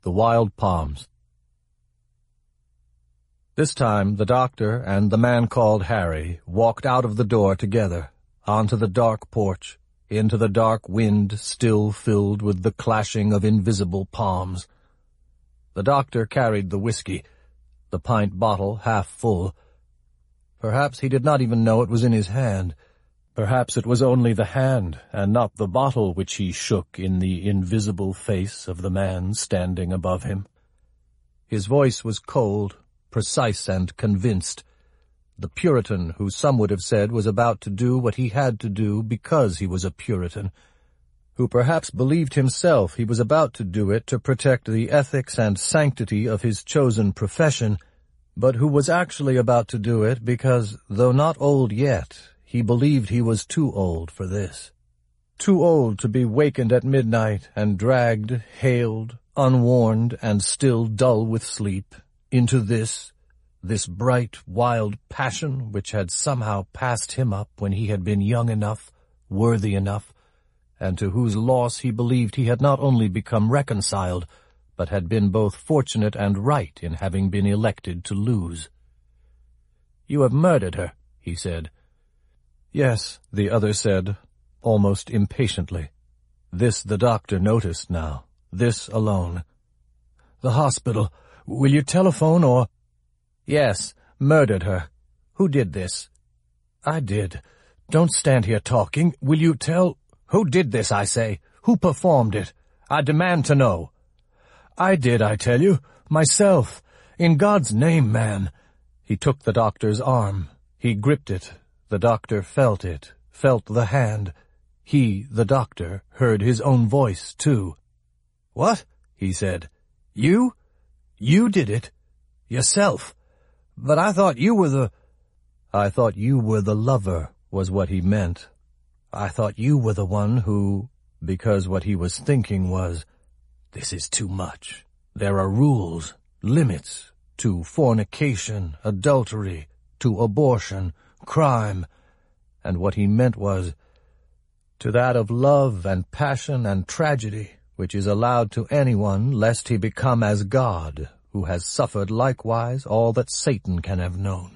The Wild Palms. This time the doctor and the man called Harry walked out of the door together, onto the dark porch, into the dark wind still filled with the clashing of invisible palms. The doctor carried the whiskey, the pint bottle half full. Perhaps he did not even know it was in his hand. Perhaps it was only the hand and not the bottle which he shook in the invisible face of the man standing above him. His voice was cold, precise and convinced. The Puritan who some would have said was about to do what he had to do because he was a Puritan, who perhaps believed himself he was about to do it to protect the ethics and sanctity of his chosen profession, but who was actually about to do it because, though not old yet, he believed he was too old for this. Too old to be wakened at midnight and dragged, haled, unwarned and still dull with sleep, into this bright, wild passion which had somehow passed him up when he had been young enough, worthy enough, and to whose loss he believed he had not only become reconciled, but had been both fortunate and right in having been elected to lose. "You have murdered her," he said. "Yes," the other said, almost impatiently. This the doctor noticed now, this alone. "The hospital. Will you telephone or—" "Yes, murdered her. Who did this?" "I did. Don't stand here talking. Will you tell—" "Who did this, I say? Who performed it? I demand to know." "I did, I tell you. Myself. In God's name, man." He took the doctor's arm. He gripped it. The doctor felt it, felt the hand. He, the doctor, heard his own voice, too. "What?" he said. "You? You did it? Yourself? But I thought you were the—" "I thought you were the lover," was what he meant. "I thought you were the one who—" because what he was thinking was, "This is too much. There are rules, limits, to fornication, adultery, to abortion, crime," and what he meant was, to that of love and passion and tragedy, which is allowed to anyone lest he become as God, who has suffered likewise all that Satan can have known.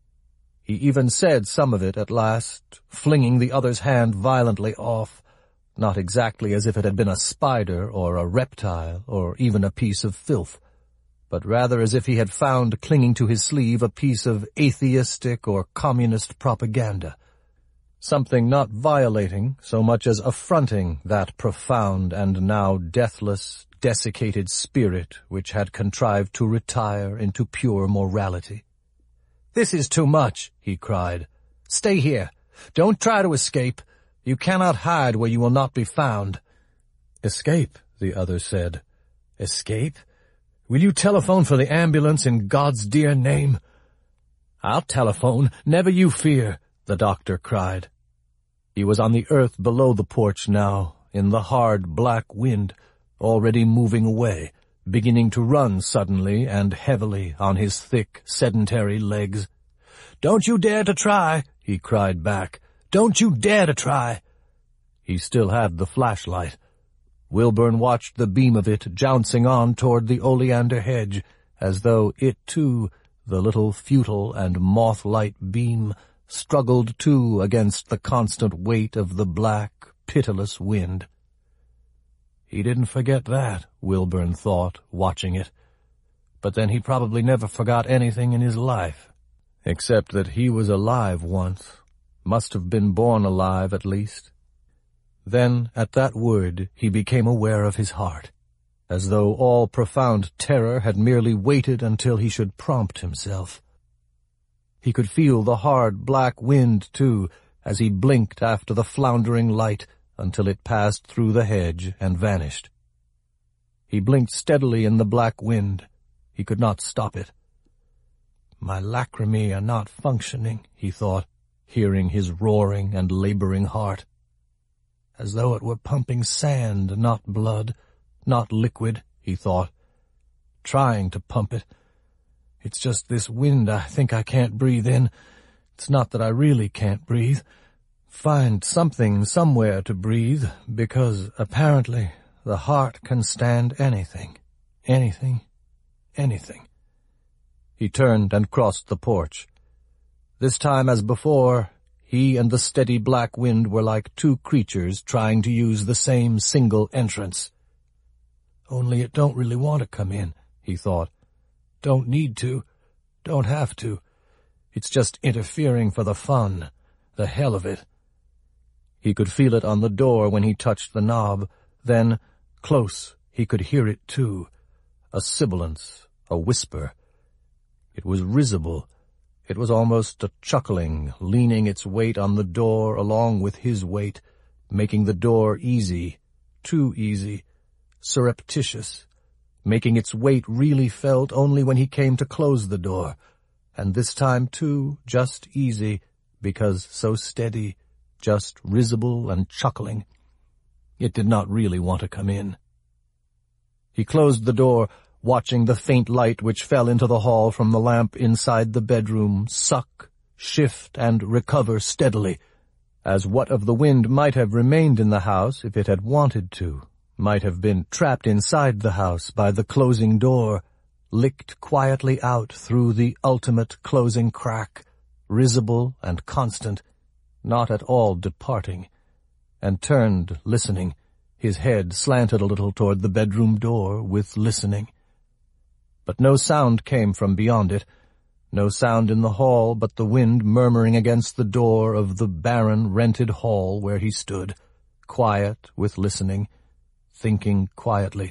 He even said some of it at last, flinging the other's hand violently off, not exactly as if it had been a spider or a reptile or even a piece of filth, but rather as if he had found clinging to his sleeve a piece of atheistic or communist propaganda, something not violating so much as affronting that profound and now deathless, desiccated spirit which had contrived to retire into pure morality. "This is too much," he cried. "Stay here. Don't try to escape. You cannot hide where you will not be found." "Escape," the other said. "Escape? Will you telephone for the ambulance in God's dear name?" "I'll telephone, never you fear," the doctor cried. He was on the earth below the porch now, in the hard black wind, already moving away, beginning to run suddenly and heavily on his thick, sedentary legs. "Don't you dare to try," he cried back. "Don't you dare to try." He still had the flashlight. Wilburn watched the beam of it jouncing on toward the oleander hedge, as though it, too, the little futile and moth-light beam, struggled, too, against the constant weight of the black, pitiless wind. He didn't forget that, Wilburn thought, watching it. But then he probably never forgot anything in his life, except that he was alive once, must have been born alive at least. Then, at that word, he became aware of his heart, as though all profound terror had merely waited until he should prompt himself. He could feel the hard black wind, too, as he blinked after the floundering light until it passed through the hedge and vanished. He blinked steadily in the black wind. He could not stop it. "My lacrimae are not functioning," he thought, hearing his roaring and laboring heart. As though it were pumping sand, not blood, not liquid, he thought. Trying to pump it. It's just this wind I think I can't breathe in. It's not that I really can't breathe. Find something somewhere to breathe, because, apparently, the heart can stand anything. Anything. He turned and crossed the porch. This time, as before, he and the steady black wind were like two creatures trying to use the same single entrance. Only it don't really want to come in, he thought. Don't need to. Don't have to. It's just interfering for the fun. The hell of it. He could feel it on the door when he touched the knob. Then, close, he could hear it too. A sibilance, a whisper. It was risible. It was almost a chuckling, leaning its weight on the door along with his weight, making the door easy, too easy, surreptitious, making its weight really felt only when he came to close the door, and this time, too, just easy, because so steady, just risible and chuckling. It did not really want to come in. He closed the door, watching the faint light which fell into the hall from the lamp inside the bedroom suck, shift, and recover steadily, as what of the wind might have remained in the house if it had wanted to, might have been trapped inside the house by the closing door, licked quietly out through the ultimate closing crack, risible and constant, not at all departing, and turned, listening, his head slanted a little toward the bedroom door with listening. But no sound came from beyond it, no sound in the hall but the wind murmuring against the door of the barren, rented hall where he stood, quiet with listening, thinking quietly.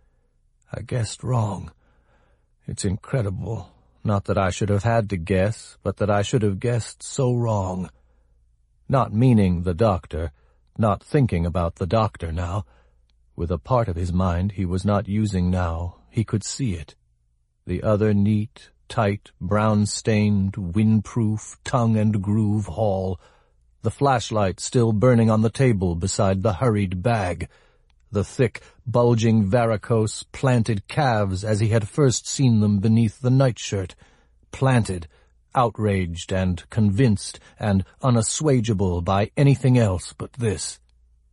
I guessed wrong. It's incredible, not that I should have had to guess, but that I should have guessed so wrong. Not meaning the doctor, not thinking about the doctor now. With a part of his mind he was not using now, he could see it. The other neat, tight, brown-stained, windproof, tongue-and-groove hall, the flashlight still burning on the table beside the hurried bag, the thick, bulging varicose, planted calves as he had first seen them beneath the nightshirt, planted, outraged and convinced and unassuageable by anything else but this.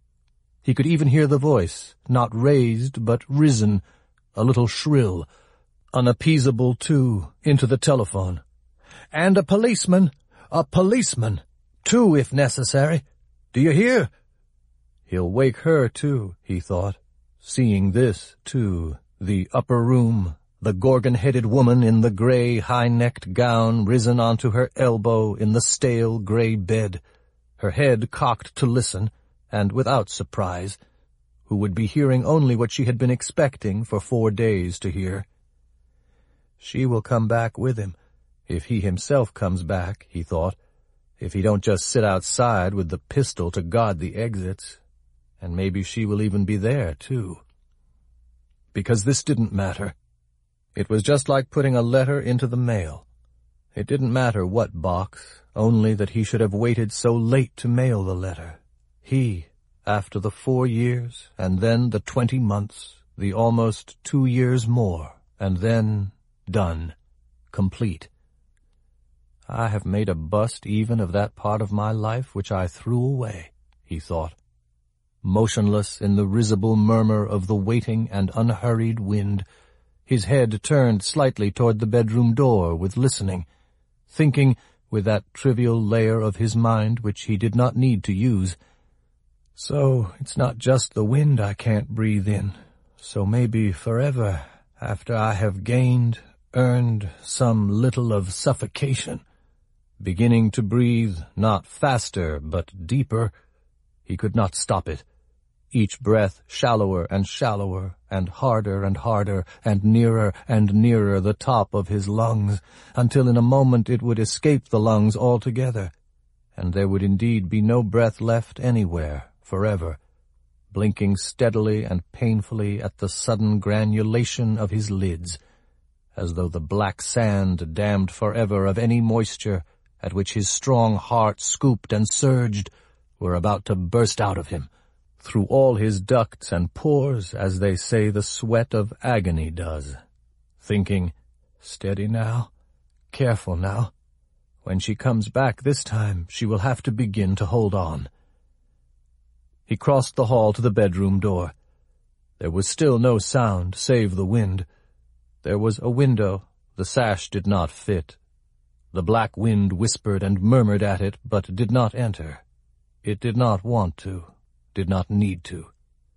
He could even hear the voice, not raised but risen, a little shrill, unappeasable, too, into the telephone. And a policeman, two if necessary. Do you hear? He'll wake her, too, he thought, seeing this, too, the upper room, the gorgon-headed woman in the gray, high-necked gown risen onto her elbow in the stale gray bed, her head cocked to listen, and without surprise, who would be hearing only what she had been expecting for 4 days to hear. She will come back with him, if he himself comes back, he thought, if he don't just sit outside with the pistol to guard the exits, and maybe she will even be there, too. Because this didn't matter. It was just like putting a letter into the mail. It didn't matter what box, only that he should have waited so late to mail the letter. He, after the 4 years, and then the 20 months, the almost 2 years more, and then done, complete. I have made a bust even of that part of my life which I threw away, he thought, motionless in the risible murmur of the waiting and unhurried wind, his head turned slightly toward the bedroom door with listening, thinking with that trivial layer of his mind which he did not need to use. So it's not just the wind I can't breathe in, so maybe forever, after I have earned some little of suffocation, beginning to breathe not faster but deeper, he could not stop it. Each breath shallower and shallower, and harder and nearer the top of his lungs, until in a moment it would escape the lungs altogether, and there would indeed be no breath left anywhere, forever, blinking steadily and painfully at the sudden granulation of his lids, as though the black sand damned forever of any moisture at which his strong heart scooped and surged were about to burst out of him, through all his ducts and pores, as they say the sweat of agony does, thinking, steady now, careful now. When she comes back this time, she will have to begin to hold on. He crossed the hall to the bedroom door. There was still no sound save the wind. There was a window. The sash did not fit. The black wind whispered and murmured at it, but did not enter. It did not want to, did not need to.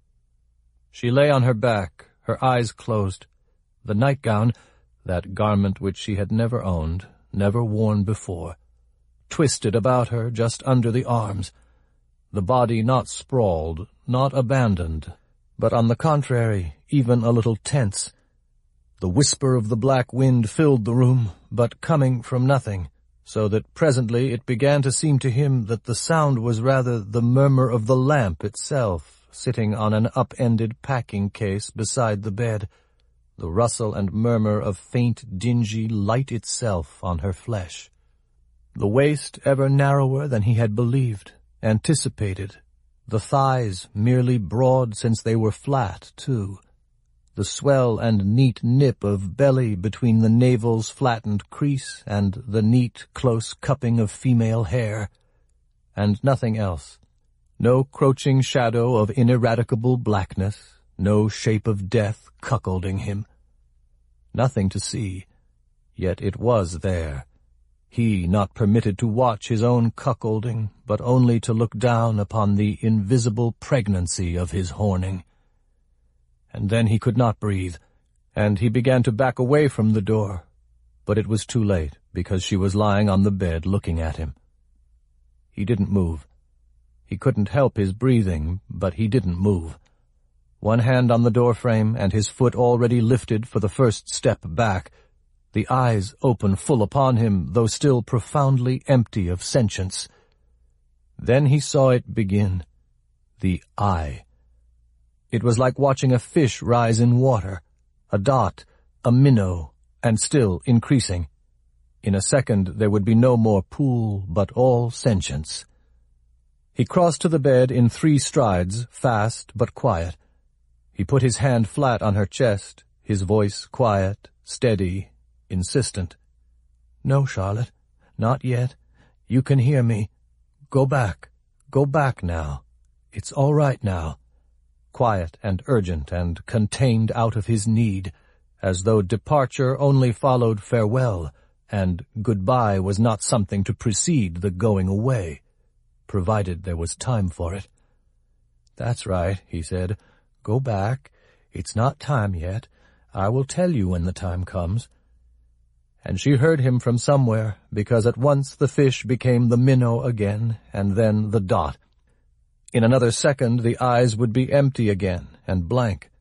She lay on her back, her eyes closed. The nightgown, that garment which she had never owned, never worn before, twisted about her just under the arms, the body not sprawled, not abandoned, but on the contrary, even a little tense. The whisper of the black wind filled the room, but coming from nothing, so that presently it began to seem to him that the sound was rather the murmur of the lamp itself, sitting on an up-ended packing case beside the bed, the rustle and murmur of faint, dingy light itself on her flesh. The waist ever narrower than he had believed, anticipated, the thighs merely broad since they were flat, too, the swell and neat nip of belly between the navel's flattened crease and the neat, close cupping of female hair, and nothing else. No crouching shadow of ineradicable blackness, no shape of death cuckolding him. Nothing to see, yet it was there. He not permitted to watch his own cuckolding, but only to look down upon the invisible pregnancy of his horning. And then he could not breathe, and he began to back away from the door, but it was too late, because she was lying on the bed looking at him. He didn't move. He couldn't help his breathing, but he didn't move. One hand on the doorframe, and his foot already lifted for the first step back, the eyes open full upon him, though still profoundly empty of sentience. Then he saw it begin, the eye. It was like watching a fish rise in water, a dot, a minnow, and still increasing. In a second there would be no more pool, but all sentience. He crossed to the bed in 3 strides, fast but quiet. He put his hand flat on her chest, his voice quiet, steady, insistent. "No, Charlotte, not yet. You can hear me. Go back now. It's all right now." Quiet and urgent and contained out of his need, as though departure only followed farewell, and goodbye was not something to precede the going away, provided there was time for it. "That's right," he said. "Go back. It's not time yet. I will tell you when the time comes." And she heard him from somewhere, because at once the fish became the minnow again, and then the dot. In another second the eyes would be empty again, and blank.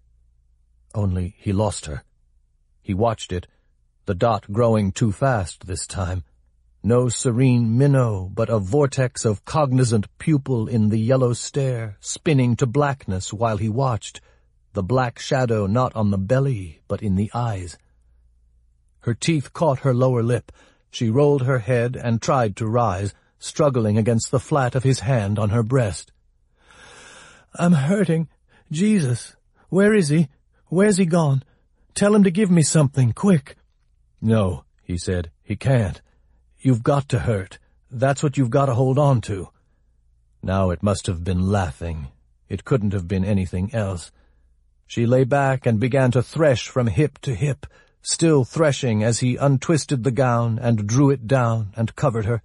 Only he lost her. He watched it, the dot growing too fast this time. No serene minnow, but a vortex of cognizant pupil in the yellow stare, spinning to blackness while he watched, the black shadow not on the belly, but in the eyes. Her teeth caught her lower lip. She rolled her head and tried to rise, struggling against the flat of his hand on her breast. "I'm hurting. Jesus, where is he? Where's he gone? Tell him to give me something, quick." "No," he said, "he can't. You've got to hurt. That's what you've got to hold on to." Now it must have been laughing. It couldn't have been anything else. She lay back and began to thresh from hip to hip, still threshing as he untwisted the gown and drew it down and covered her.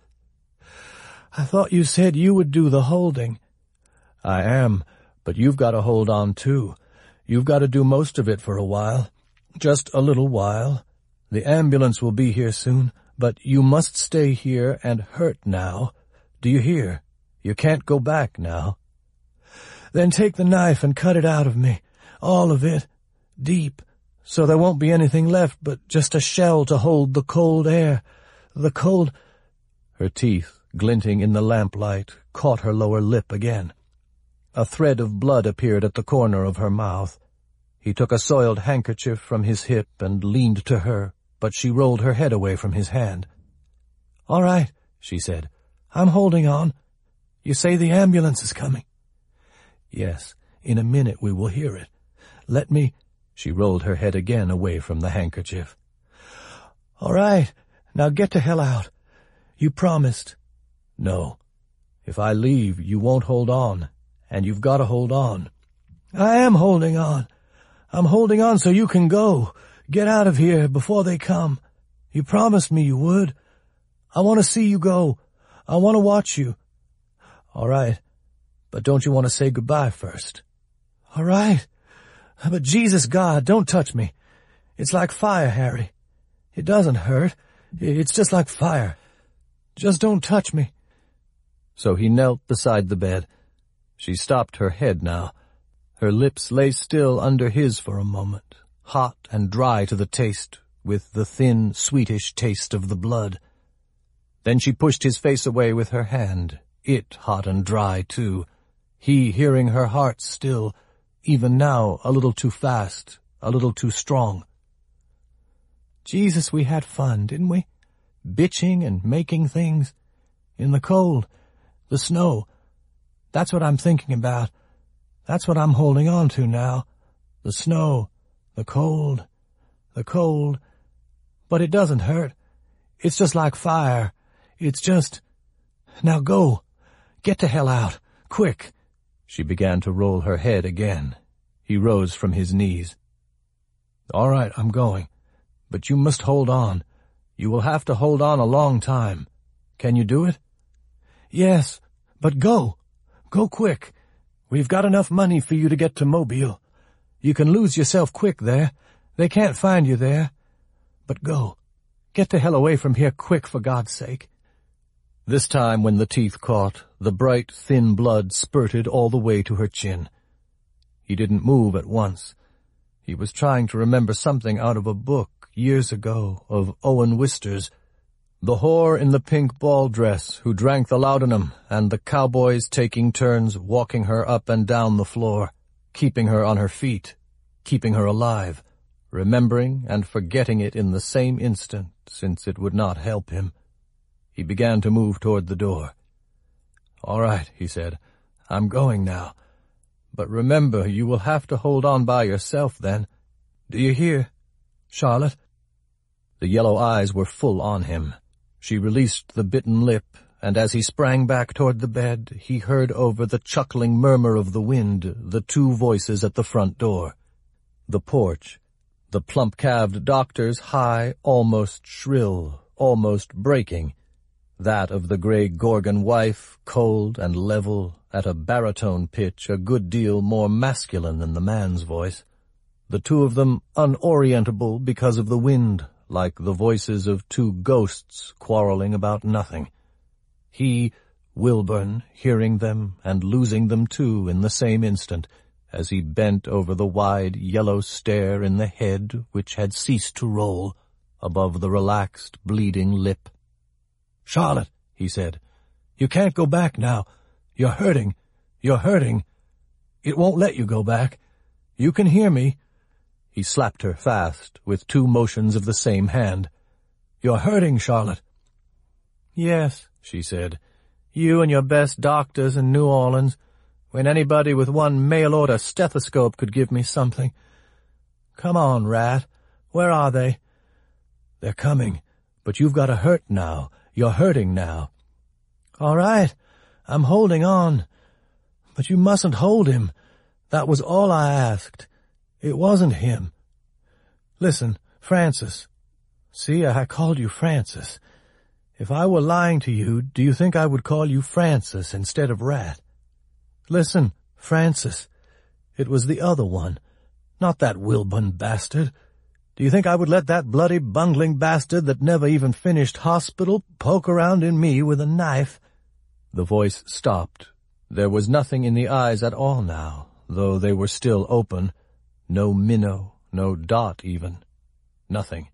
"I thought you said you would do the holding." "I am, but you've got to hold on too. You've got to do most of it for a while. Just a little while. The ambulance will be here soon, but you must stay here and hurt now. Do you hear? You can't go back now." "Then take the knife and cut it out of me. All of it. Deep. So there won't be anything left but just a shell to hold the cold air. The cold—" Her teeth, glinting in the lamplight, caught her lower lip again. A thread of blood appeared at the corner of her mouth. He took a soiled handkerchief from his hip and leaned to her, but she rolled her head away from his hand. "All right," she said. "I'm holding on. You say the ambulance is coming?" "Yes, in a minute we will hear it. Let me—" She rolled her head again away from the handkerchief. "All right, now get the hell out. You promised." "No. If I leave, you won't hold on, and you've got to hold on." "I am holding on. I'm holding on so you can go. Get out of here before they come. You promised me you would. I want to see you go. I want to watch you. All right, but don't you want to say goodbye first? All right, but Jesus, God, don't touch me. It's like fire, Harry. It doesn't hurt. It's just like fire. Just don't touch me. So he knelt beside the bed. She stopped her head now. Her lips lay still under his for a moment, hot and dry to the taste, with the thin, sweetish taste of the blood. Then she pushed his face away with her hand, it hot and dry too, he hearing her heart still, even now a little too fast, a little too strong. Jesus, we had fun, didn't we? Bitching and making things. In the cold, the snow. That's what I'm thinking about. That's what I'm holding on to now. The snow, the cold, the cold. But it doesn't hurt. It's just like fire. It's just... Now go. Get the hell out. Quick. She began to roll her head again. He rose from his knees. All right, I'm going. But you must hold on. You will have to hold on a long time. Can you do it? Yes, but go. Go quick. We've got enough money for you to get to Mobile. You can lose yourself quick there. They can't find you there. But go. Get the hell away from here quick, for God's sake. This time when the teeth caught, the bright, thin blood spurted all the way to her chin. He didn't move at once. He was trying to remember something out of a book years ago of Owen Wister's, the whore in the pink ball dress who drank the laudanum, and the cowboys taking turns walking her up and down the floor, keeping her on her feet, keeping her alive, remembering and forgetting it in the same instant, since it would not help him. He began to move toward the door. All right, he said, I'm going now. But remember, you will have to hold on by yourself then. Do you hear, Charlotte? The yellow eyes were full on him. She released the bitten lip, and as he sprang back toward the bed, he heard over the chuckling murmur of the wind the two voices at the front door. The porch, the plump-calved doctor's high, almost shrill, almost breaking, that of the gray Gorgon wife, cold and level, at a baritone pitch a good deal more masculine than the man's voice. The two of them unorientable because of the wind, like the voices of two ghosts quarreling about nothing. He, Wilburn, hearing them and losing them too in the same instant, as he bent over the wide yellow stare in the head which had ceased to roll, above the relaxed, bleeding lip. "Charlotte," he said, "you can't go back now. You're hurting. You're hurting. It won't let you go back. You can hear me." He slapped her fast, with two motions of the same hand. "You're hurting, Charlotte." "Yes," she said, "you and your best doctors in New Orleans, when anybody with one mail-order stethoscope could give me something. Come on, Rat. Where are they?" "They're coming, but you've got to hurt now. You're hurting now." "All right, I'm holding on. But you mustn't hold him. That was all I asked. It wasn't him. Listen, Francis. See, I called you Francis. If I were lying to you, do you think I would call you Francis instead of Rat? Listen, Francis. It was the other one, not that Wilburn bastard. Do you think I would let that bloody bungling bastard that never even finished hospital poke around in me with a knife?" The voice stopped. There was nothing in the eyes at all now, though they were still open. No minnow, no dot even. Nothing.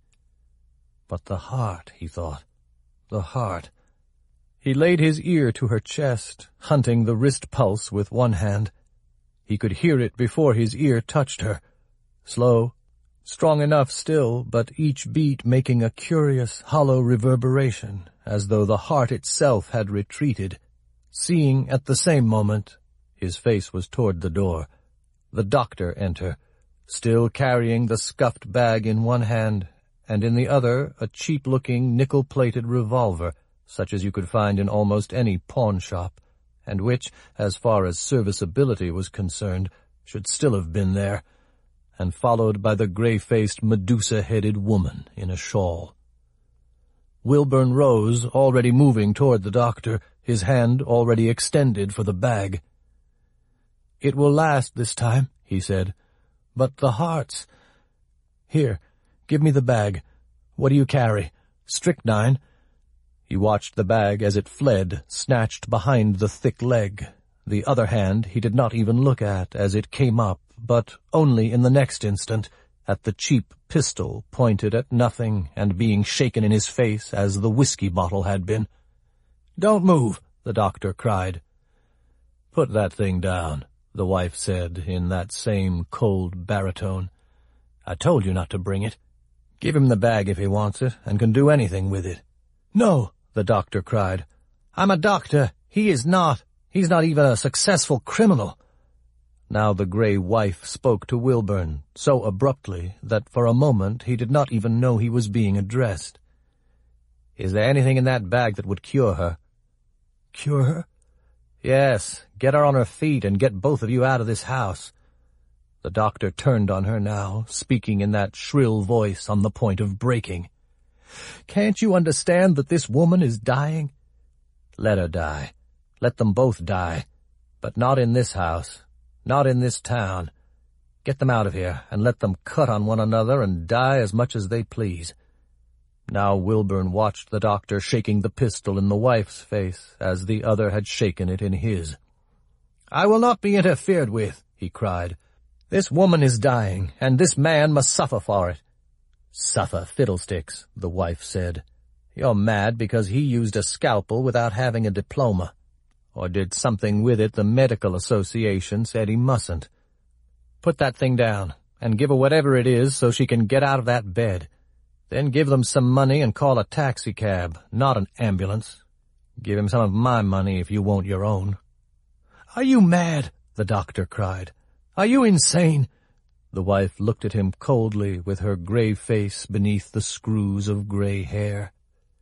But the heart, he thought. The heart. He laid his ear to her chest, hunting the wrist pulse with one hand. He could hear it before his ear touched her. Slow, strong enough still, but each beat making a curious, hollow reverberation, as though the heart itself had retreated. Seeing at the same moment, his face was toward the door, the doctor enter, still carrying the scuffed bag in one hand, and in the other a cheap-looking, nickel-plated revolver, such as you could find in almost any pawn-shop, and which, as far as serviceability was concerned, should still have been there, and followed by the gray-faced, Medusa-headed woman in a shawl. Wilburn rose, already moving toward the doctor, his hand already extended for the bag. "It will last this time," he said. "But the hearts— Here, give me the bag. What do you carry? Strychnine?" He watched the bag as it fled, snatched behind the thick leg. The other hand he did not even look at as it came up, but only in the next instant, at the cheap pistol pointed at nothing and being shaken in his face as the whiskey bottle had been. "Don't move," the doctor cried. "Put that thing down," the wife said in that same cold baritone. "I told you not to bring it. Give him the bag if he wants it, and can do anything with it." "No," the doctor cried. "I'm a doctor. He is not. He's not even a successful criminal." Now the gray wife spoke to Wilburn, so abruptly that for a moment he did not even know he was being addressed. "Is there anything in that bag that would cure her?" "Cure her?" "Yes, get her on her feet and get both of you out of this house." The doctor turned on her now, speaking in that shrill voice on the point of breaking. "Can't you understand that this woman is dying?" "Let her die. Let them both die. But not in this house. Not in this town. Get them out of here, and let them cut on one another and die as much as they please." Now Wilburn watched the doctor shaking the pistol in the wife's face, as the other had shaken it in his. "I will not be interfered with," he cried. "This woman is dying, and this man must suffer for it." "Suffer fiddlesticks," the wife said. "You're mad because he used a scalpel without having a diploma. Or did something with it the medical association said he mustn't. Put that thing down, and give her whatever it is so she can get out of that bed. Then give them some money and call a taxicab, not an ambulance. Give him some of my money if you won't your own." "Are you mad?" the doctor cried. "Are you insane?" The wife looked at him coldly with her gray face beneath the screws of gray hair.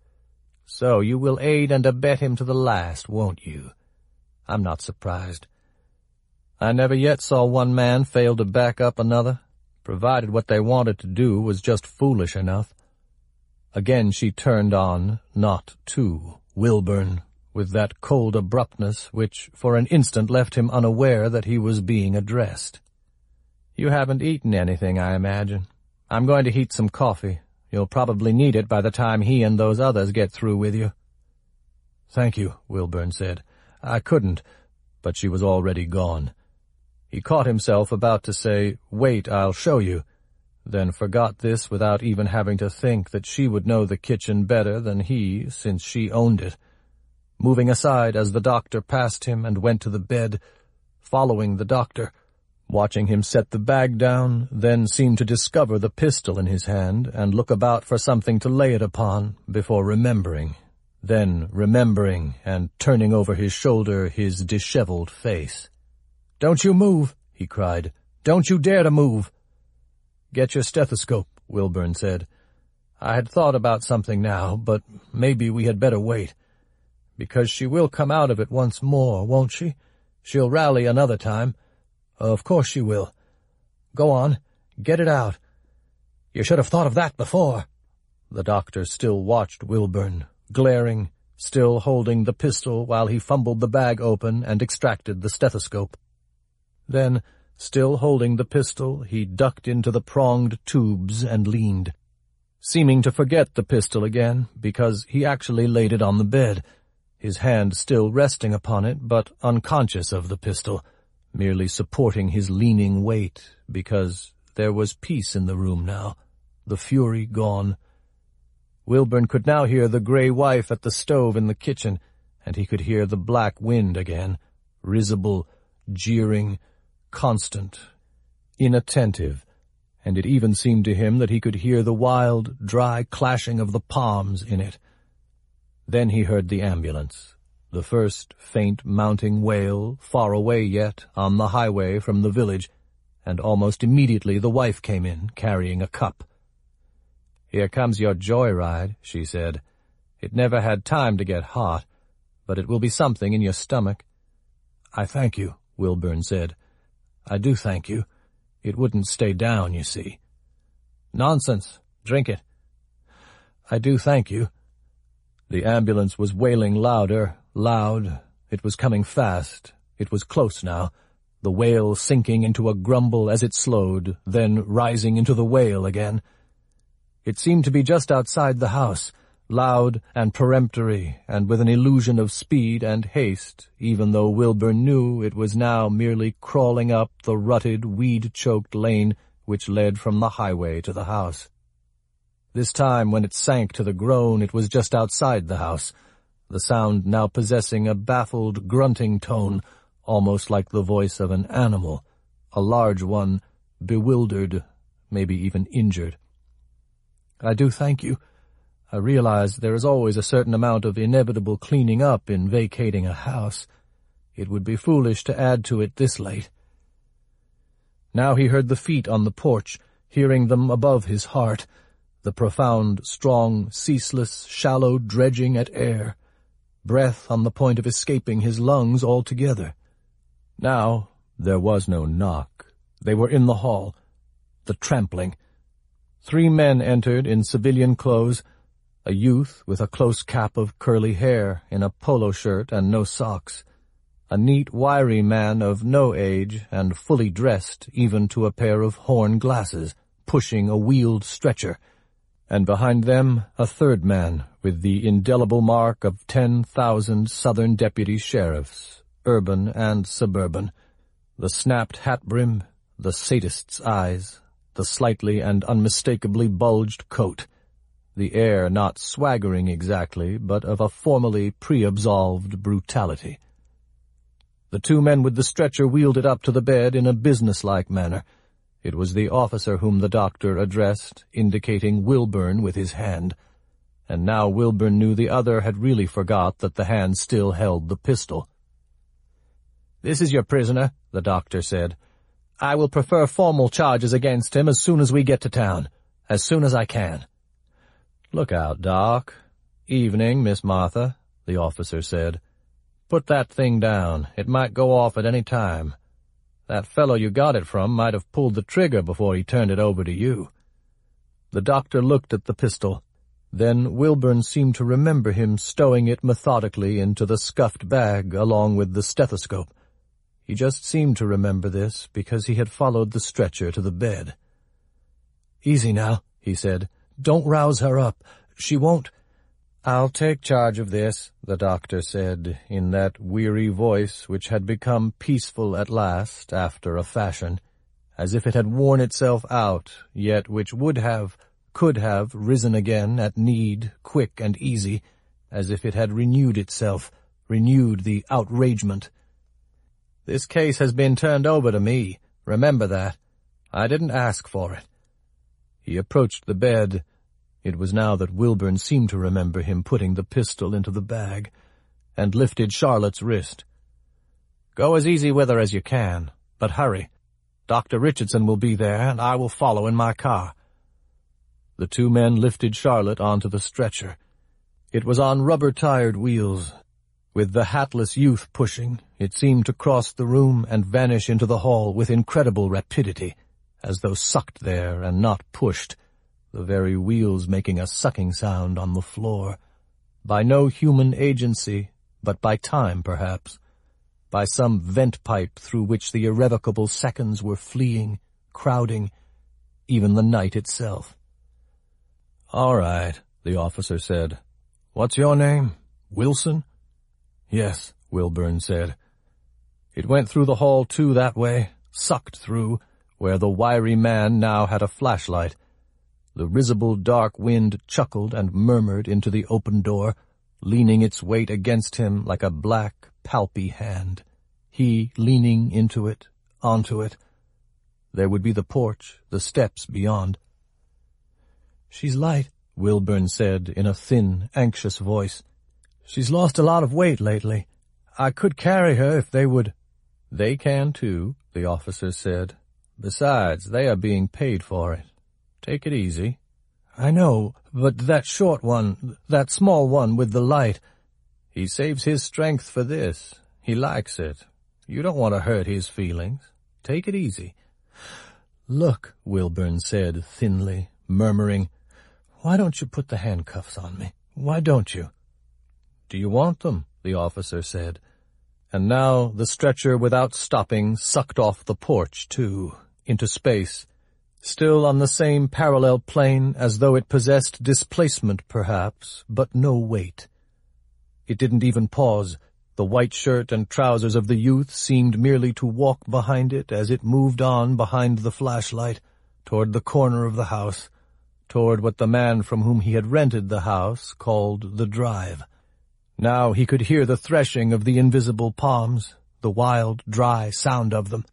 "So you will aid and abet him to the last, won't you? I'm not surprised. I never yet saw one man fail to back up another, provided what they wanted to do was just foolish enough." Again she turned on, not to, Wilburn, with that cold abruptness which for an instant left him unaware that he was being addressed. "You haven't eaten anything, I imagine. I'm going to heat some coffee. You'll probably need it by the time he and those others get through with you." "Thank you," Wilburn said. "I couldn't," but she was already gone. He caught himself about to say, "Wait, I'll show you," then forgot this without even having to think that she would know the kitchen better than he, since she owned it. Moving aside as the doctor passed him and went to the bed, following the doctor, watching him set the bag down, then seemed to discover the pistol in his hand and look about for something to lay it upon before remembering. Then remembering and turning over his shoulder his disheveled face. "Don't you move," he cried. "Don't you dare to move." "Get your stethoscope," Wilburn said. "I had thought about something now, but maybe we had better wait. Because she will come out of it once more, won't she? She'll rally another time. Of course she will. Go on, get it out. You should have thought of that before." The doctor still watched Wilburn, glaring, still holding the pistol while he fumbled the bag open and extracted the stethoscope. Then, still holding the pistol, he ducked into the pronged tubes and leaned, seeming to forget the pistol again, because he actually laid it on the bed, his hand still resting upon it, but unconscious of the pistol, merely supporting his leaning weight, because there was peace in the room now, the fury gone. Wilburn could now hear the gray wife at the stove in the kitchen, and he could hear the black wind again, risible, jeering, constant, inattentive, and it even seemed to him that he could hear the wild, dry clashing of the palms in it. Then he heard the ambulance, the first faint mounting wail, far away yet, on the highway from the village, and almost immediately the wife came in, carrying a cup. "Here comes your joyride," she said. "It never had time to get hot, but it will be something in your stomach." "I thank you," Wilburn said. "I do thank you. It wouldn't stay down, you see. Nonsense. Drink it. I do thank you. The ambulance was wailing louder, loud. It was coming fast. It was close now, the wail sinking into a grumble as it slowed, then rising into the wail again. It seemed to be just outside the house, loud and peremptory, and with an illusion of speed and haste, even though Wilburn knew it was now merely crawling up the rutted, weed-choked lane which led from the highway to the house. This time, when it sank to the groan, it was just outside the house, the sound now possessing a baffled, grunting tone, almost like the voice of an animal, a large one, bewildered, maybe even injured. I do thank you. I realize there is always a certain amount of inevitable cleaning up in vacating a house. It would be foolish to add to it this late. Now he heard the feet on the porch, hearing them above his heart, the profound, strong, ceaseless, shallow dredging at air, breath on the point of escaping his lungs altogether. Now there was no knock. They were in the hall. The trampling. 3 men entered in civilian clothes, a youth with a close cap of curly hair in a polo shirt and no socks, a neat, wiry man of no age and fully dressed even to a pair of horn glasses, pushing a wheeled stretcher, and behind them a 3rd man with the indelible mark of 10,000 Southern deputy sheriffs, urban and suburban, the snapped hat-brim, the sadist's eyes, the slightly and unmistakably bulged coat, the air not swaggering exactly, but of a formally pre-absolved brutality. The 2 men with the stretcher wheeled it up to the bed in a businesslike manner. It was the officer whom the doctor addressed, indicating Wilburn with his hand, and now Wilburn knew the other had really forgot that the hand still held the pistol. "This is your prisoner," the doctor said. "I will prefer formal charges against him as soon as we get to town, as soon as I can." "Look out, Doc." "Evening, Miss Martha," the officer said. "Put that thing down. It might go off at any time. That fellow you got it from might have pulled the trigger before he turned it over to you." The doctor looked at the pistol. Then Wilburn seemed to remember him stowing it methodically into the scuffed bag along with the stethoscope. He just seemed to remember this because he had followed the stretcher to the bed. "Easy now," he said. "Don't rouse her up. She won't—" "I'll take charge of this," the doctor said, in that weary voice which had become peaceful at last, after a fashion, as if it had worn itself out, yet which could have risen again at need, quick and easy, as if it had renewed itself, renewed the outragement. "This case has been turned over to me. Remember that. I didn't ask for it." He approached the bed. It was now that Wilburn seemed to remember him putting the pistol into the bag, and lifted Charlotte's wrist. "Go as easy with her as you can, but hurry. Dr. Richardson will be there, and I will follow in my car." The 2 men lifted Charlotte onto the stretcher. It was on rubber-tired wheels. With the hatless youth pushing, it seemed to cross the room and vanish into the hall with incredible rapidity, as though sucked there and not pushed, the very wheels making a sucking sound on the floor, by no human agency, but by time, perhaps, by some vent pipe through which the irrevocable seconds were fleeing, crowding, even the night itself. "All right," the officer said. "What's your name? Wilson?" "Yes," Wilburn said. It went through the hall, too, that way, sucked through, where the wiry man now had a flashlight. The risible dark wind chuckled and murmured into the open door, leaning its weight against him like a black, palpy hand. He leaning into it, onto it. There would be the porch, the steps beyond. "She's light," Wilburn said in a thin, anxious voice. "She's lost a lot of weight lately. I could carry her if they would—" "They can, too," the officer said. "Besides, they are being paid for it. Take it easy." "I know, but that short one, that small one with the light—" "He saves his strength for this. He likes it. You don't want to hurt his feelings. Take it easy." "Look," Wilburn said thinly, murmuring, "why don't you put the handcuffs on me? Why don't you?" "Do you want them?" the officer said. And now the stretcher, without stopping, sucked off the porch, too, into space, still on the same parallel plane as though it possessed displacement, perhaps, but no weight. It didn't even pause. The white shirt and trousers of the youth seemed merely to walk behind it as it moved on behind the flashlight, toward the corner of the house, toward what the man from whom he had rented the house called the drive. Now he could hear the threshing of the invisible palms, the wild, dry sound of them.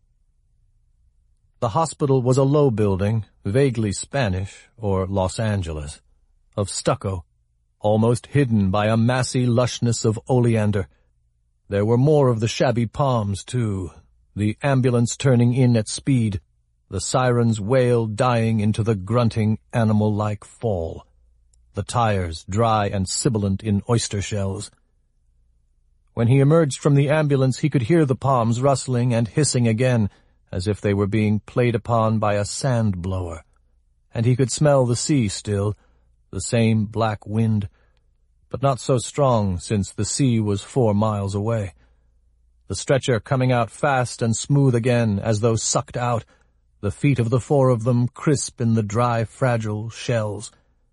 The hospital was a low building, vaguely Spanish, or Los Angeles, of stucco, almost hidden by a massy lushness of oleander. There were more of the shabby palms, too, the ambulance turning in at speed, the siren's wail dying into the grunting, animal-like fall, the tires dry and sibilant in oyster shells. When he emerged from the ambulance, he could hear the palms rustling and hissing again, as if they were being played upon by a sand-blower, and he could smell the sea still, the same black wind, but not so strong since the sea was 4 miles away. The stretcher coming out fast and smooth again, as though sucked out, the feet of the 4 of them crisp in the dry, fragile shells.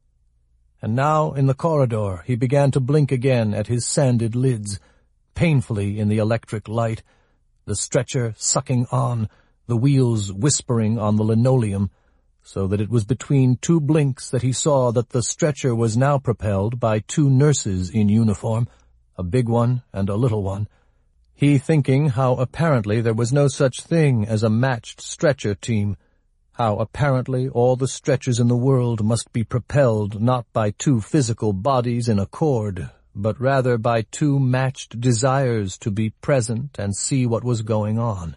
And now, in the corridor, he began to blink again at his sanded lids, painfully in the electric light, the stretcher sucking on, the wheels whispering on the linoleum, so that it was between 2 blinks that he saw that the stretcher was now propelled by 2 nurses in uniform, a big one and a little one, he thinking how apparently there was no such thing as a matched stretcher team, how apparently all the stretchers in the world must be propelled not by 2 physical bodies in accord, but rather by 2 matched desires to be present and see what was going on.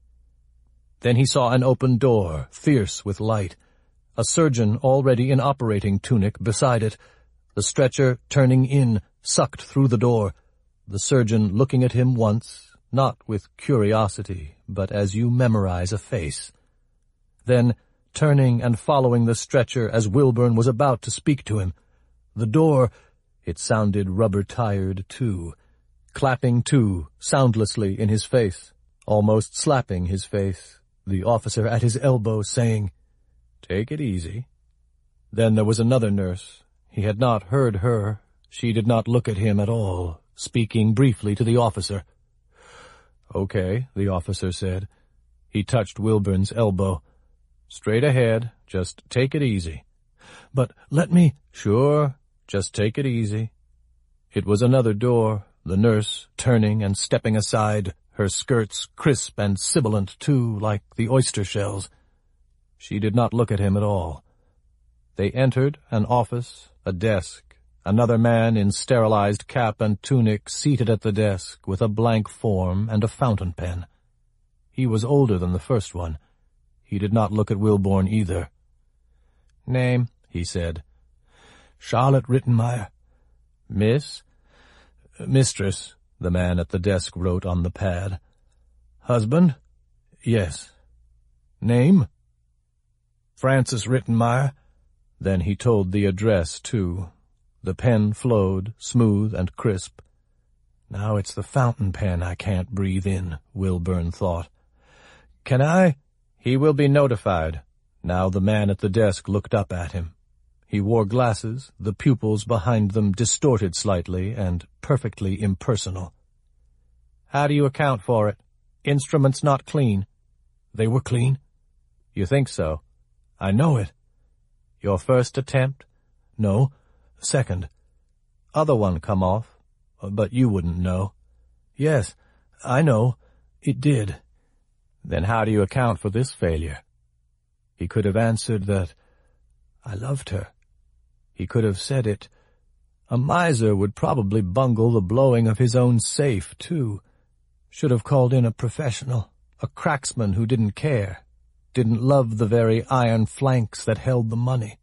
Then he saw an open door, fierce with light, a surgeon already in operating tunic beside it, the stretcher turning in, sucked through the door, the surgeon looking at him once, not with curiosity, but as you memorize a face. Then, turning and following the stretcher as Wilburn was about to speak to him, the door, it sounded rubber-tired, too, clapping to, soundlessly in his face, almost slapping his face, the officer at his elbow saying, "Take it easy." Then there was another nurse. He had not heard her. She did not look at him at all, speaking briefly to the officer. "Okay," the officer said. He touched Wilburn's elbow. "Straight ahead. Just take it easy." "But let me—" "Sure. Just take it easy." It was another door, the nurse turning and stepping aside, her skirts crisp and sibilant, too, like the oyster shells. She did not look at him at all. They entered an office, a desk, another man in sterilized cap and tunic seated at the desk with a blank form and a fountain pen. He was older than the first one. He did not look at Wilburn either. "Name," he said. "Charlotte Rittenmeyer." "Miss?" "Mistress," the man at the desk wrote on the pad. "Husband?" "Yes." "Name?" "Francis Rittenmeyer." Then he told the address, too. The pen flowed, smooth and crisp. Now it's the fountain pen I can't breathe in, Wilburn thought. "Can I—" "He will be notified." Now the man at the desk looked up at him. He wore glasses, the pupils behind them distorted slightly and perfectly impersonal. "How do you account for it? Instruments not clean." "They were clean." "You think so?" "I know it." "Your first attempt?" "No, second." "Other one come off, but you wouldn't know." "Yes, I know. It did." "Then how do you account for this failure?" He could have answered that I loved her. He could have said it. A miser would probably bungle the blowing of his own safe, too. Should have called in a professional, a cracksman who didn't care, didn't love the very iron flanks that held the money.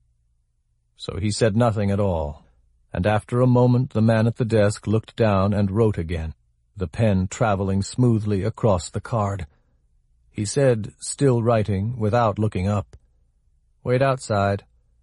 So he said nothing at all, and after a moment the man at the desk looked down and wrote again, the pen traveling smoothly across the card. He said, still writing, without looking up, "Wait outside."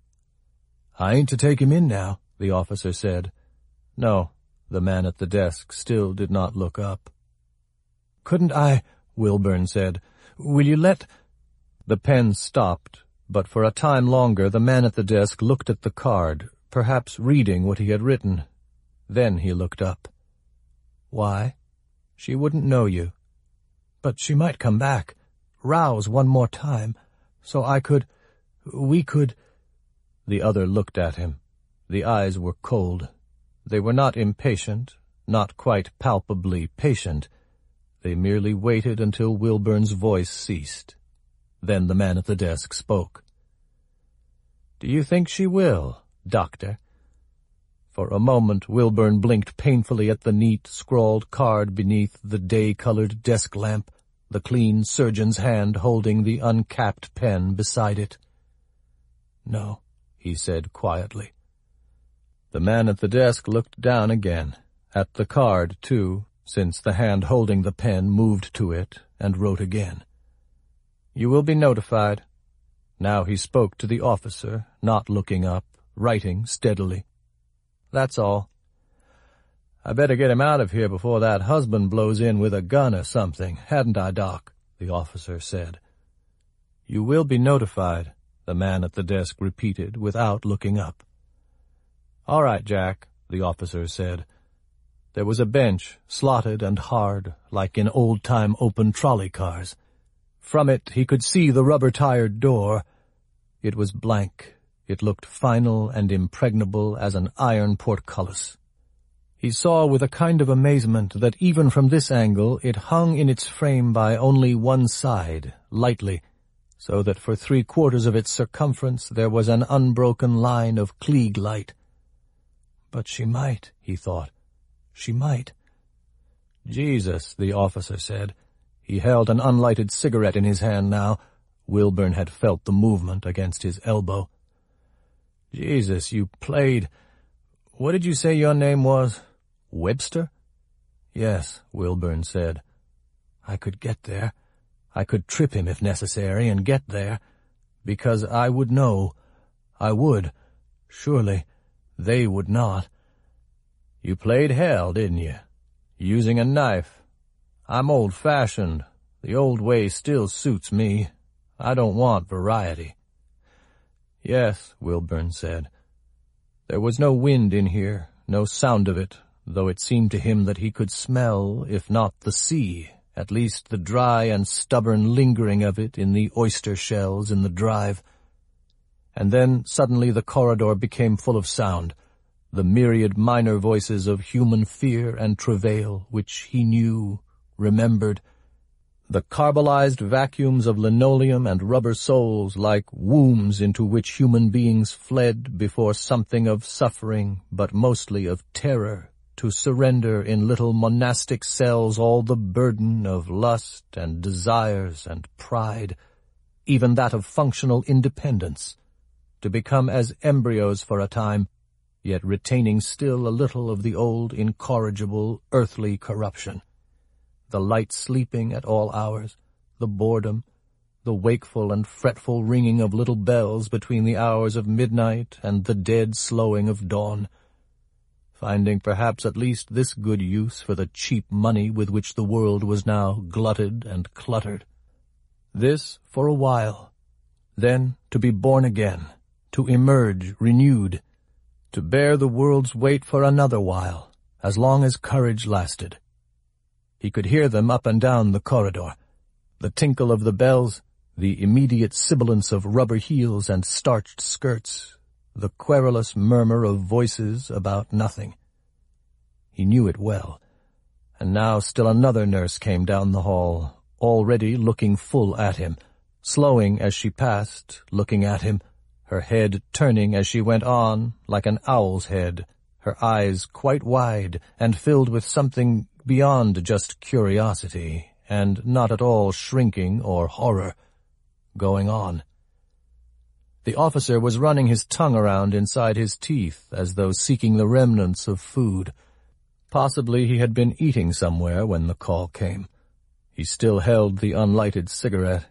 "I ain't to take him in now," the officer said. "No." The man at the desk still did not look up. "Couldn't I?" Wilburn said. "Will you let—" The pen stopped, but for a time longer the man at the desk looked at the card, perhaps reading what he had written. Then he looked up. "Why?" "She wouldn't know you." "But she might come back, rouse one more time, so we could—" The other looked at him. The eyes were cold. They were not impatient, not quite palpably patient. They merely waited until Wilburn's voice ceased. Then the man at the desk spoke. "Do you think she will, Doctor?" For a moment Wilburn blinked painfully at the neat, scrawled card beneath the day-colored desk lamp, the clean surgeon's hand holding the uncapped pen beside it. "No," he said quietly. The man at the desk looked down again, at the card, too, since the hand holding the pen moved to it, and wrote again. "You will be notified." Now he spoke to the officer, not looking up, writing steadily. "That's all." "I better get him out of here before that husband blows in with a gun or something, hadn't I, Doc?" the officer said. "You will be notified," the man at the desk repeated, without looking up. "All right, Jack," the officer said. There was a bench, slotted and hard, like in old-time open trolley cars. From it he could see the rubber-tired door. It was blank. It looked final and impregnable as an iron portcullis. He saw with a kind of amazement that even from this angle it hung in its frame by only one side, lightly, so that for 3/4 of its circumference there was an unbroken line of Klieg light. "But she might," he thought. "She might." "Jesus," the officer said. He held an unlighted cigarette in his hand now. Wilburn had felt the movement against his elbow. "Jesus, you played— What did you say your name was? Webster?" "Yes," Wilburn said. "I could get there. I could trip him if necessary and get there. Because I would know. I would. Surely. They would not." "You played hell, didn't you? Using a knife. I'm old-fashioned. The old way still suits me. I don't want variety." "Yes," Wilburn said. There was no wind in here, no sound of it, though it seemed to him that he could smell, if not the sea, at least the dry and stubborn lingering of it in the oyster shells in the drive. And then suddenly the corridor became full of sound, the myriad minor voices of human fear and travail, which he knew, remembered, the carbalized vacuums of linoleum and rubber soles like wombs into which human beings fled before something of suffering, but mostly of terror, to surrender in little monastic cells all the burden of lust and desires and pride, even that of functional independence, to become as embryos for a time, yet retaining still a little of the old incorrigible earthly corruption. The light sleeping at all hours, the boredom, the wakeful and fretful ringing of little bells between the hours of midnight and the dead slowing of dawn, finding perhaps at least this good use for the cheap money with which the world was now glutted and cluttered. This for a while, then to be born again, to emerge renewed, to bear the world's weight for another while, as long as courage lasted. He could hear them up and down the corridor, the tinkle of the bells, the immediate sibilance of rubber heels and starched skirts, the querulous murmur of voices about nothing. He knew it well, and now still another nurse came down the hall, already looking full at him, slowing as she passed, looking at him, her head turning as she went on, like an owl's head, her eyes quite wide and filled with something beyond just curiosity, and not at all shrinking or horror, going on. The officer was running his tongue around inside his teeth as though seeking the remnants of food. Possibly he had been eating somewhere when the call came. He still held the unlighted cigarette.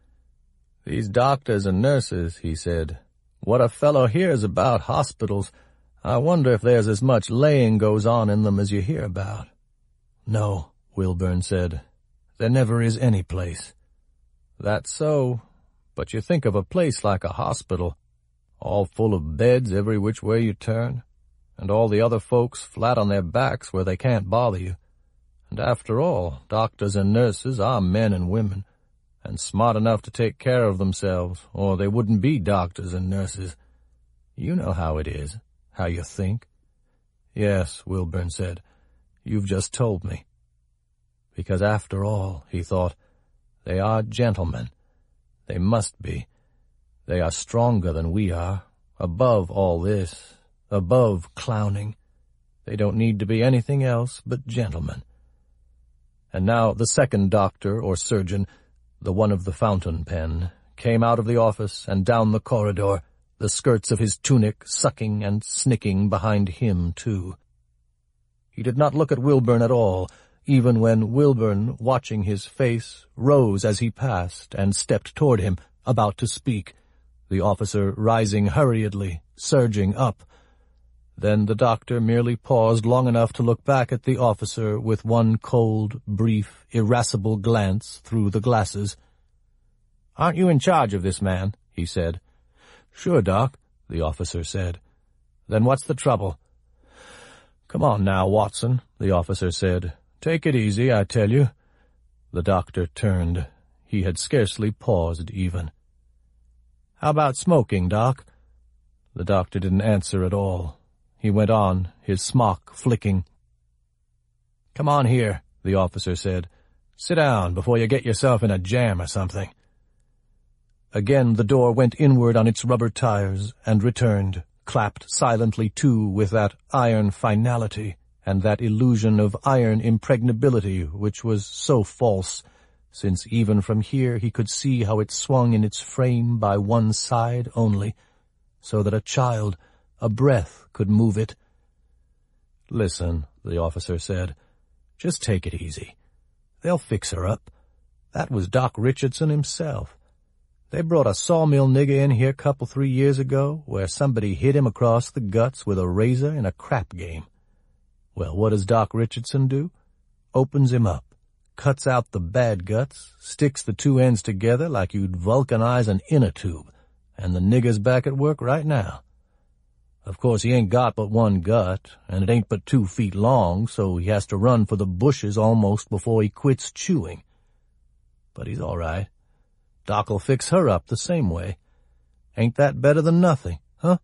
"These doctors and nurses," he said. "What a fellow hears about hospitals. I wonder if there's as much laying goes on in them as you hear about." "No," Wilburn said. "There never is any place." "That's so. But you think of a place like a hospital, all full of beds every which way you turn, and all the other folks flat on their backs where they can't bother you. And after all, doctors and nurses are men and women, and smart enough to take care of themselves, or they wouldn't be doctors and nurses. You know how it is, how you think." "Yes," Wilburn said, "you've just told me." Because after all, he thought, they are gentlemen. They must be. They are stronger than we are, above all this, above clowning. They don't need to be anything else but gentlemen. And now the second doctor or surgeon, the one of the fountain pen, came out of the office and down the corridor, the skirts of his tunic sucking and snicking behind him, too. He did not look at Wilburn at all, even when Wilburn, watching his face, rose as he passed and stepped toward him, about to speak, the officer rising hurriedly, surging up. Then the doctor merely paused long enough to look back at the officer with one cold, brief, irascible glance through the glasses. "Aren't you in charge of this man?" he said. "Sure, Doc," the officer said. "Then what's the trouble?" "Come on now, Watson," the officer said. "Take it easy, I tell you." The doctor turned. He had scarcely paused, even. "How about smoking, Doc?" The doctor didn't answer at all. He went on, his smock flicking. "Come on here," the officer said. "Sit down before you get yourself in a jam or something." Again the door went inward on its rubber tires and returned, clapped silently to with that iron finality and that illusion of iron impregnability which was so false, since even from here he could see how it swung in its frame by one side only, so that a child, a breath, could move it. "Listen," the officer said, "just take it easy. They'll fix her up. That was Doc Richardson himself. They brought a sawmill nigger in here 3 years ago where somebody hit him across the guts with a razor in a crap game. Well, what does Doc Richardson do? Opens him up, cuts out the bad guts, sticks the two ends together like you'd vulcanize an inner tube, and the nigger's back at work right now. Of course, he ain't got but one gut, and it ain't but 2 feet long, so he has to run for the bushes almost before he quits chewing. But he's all right. Doc'll fix her up the same way. Ain't that better than nothing, huh?"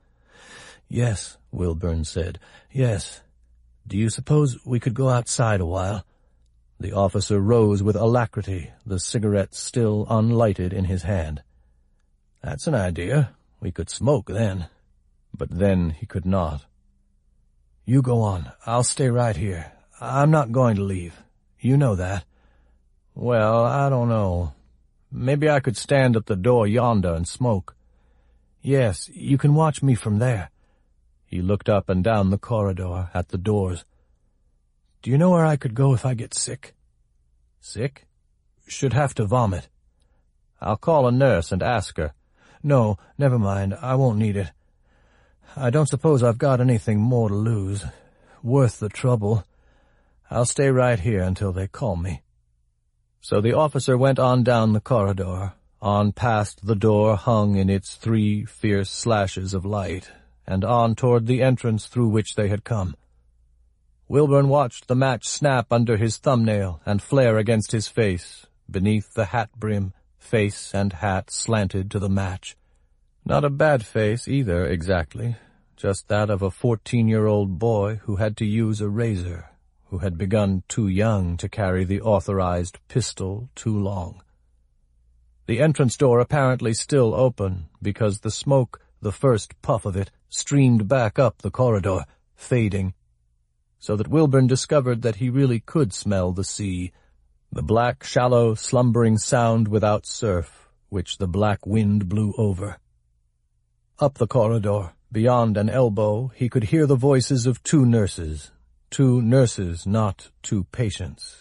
"Yes," Wilburn said. "Yes. Do you suppose we could go outside a while?" The officer rose with alacrity, the cigarette still unlighted in his hand. "That's an idea. We could smoke then." But then he could not. "You go on. I'll stay right here. I'm not going to leave. You know that." "Well, I don't know. Maybe I could stand at the door yonder and smoke." "Yes, you can watch me from there." He looked up and down the corridor, at the doors. "Do you know where I could go if I get sick?" "Sick?" "Should have to vomit." "I'll call a nurse and ask her." "No, never mind. I won't need it. I don't suppose I've got anything more to lose. Worth the trouble. I'll stay right here until they call me." So the officer went on down the corridor, on past the door hung in its 3 fierce slashes of light, and on toward the entrance through which they had come. Wilburn watched the match snap under his thumbnail and flare against his face, beneath the hat brim, face and hat slanted to the match. Not a bad face either, exactly, just that of a 14-year-old boy who had to use a razor, who had begun too young to carry the authorized pistol too long. The entrance door apparently still open, because the smoke, the first puff of it, streamed back up the corridor, fading, so that Wilburn discovered that he really could smell the sea, the black, shallow, slumbering sound without surf, which the black wind blew over. Up the corridor, beyond an elbow, he could hear the voices of 2 nurses, 2 nurses, not 2 patients,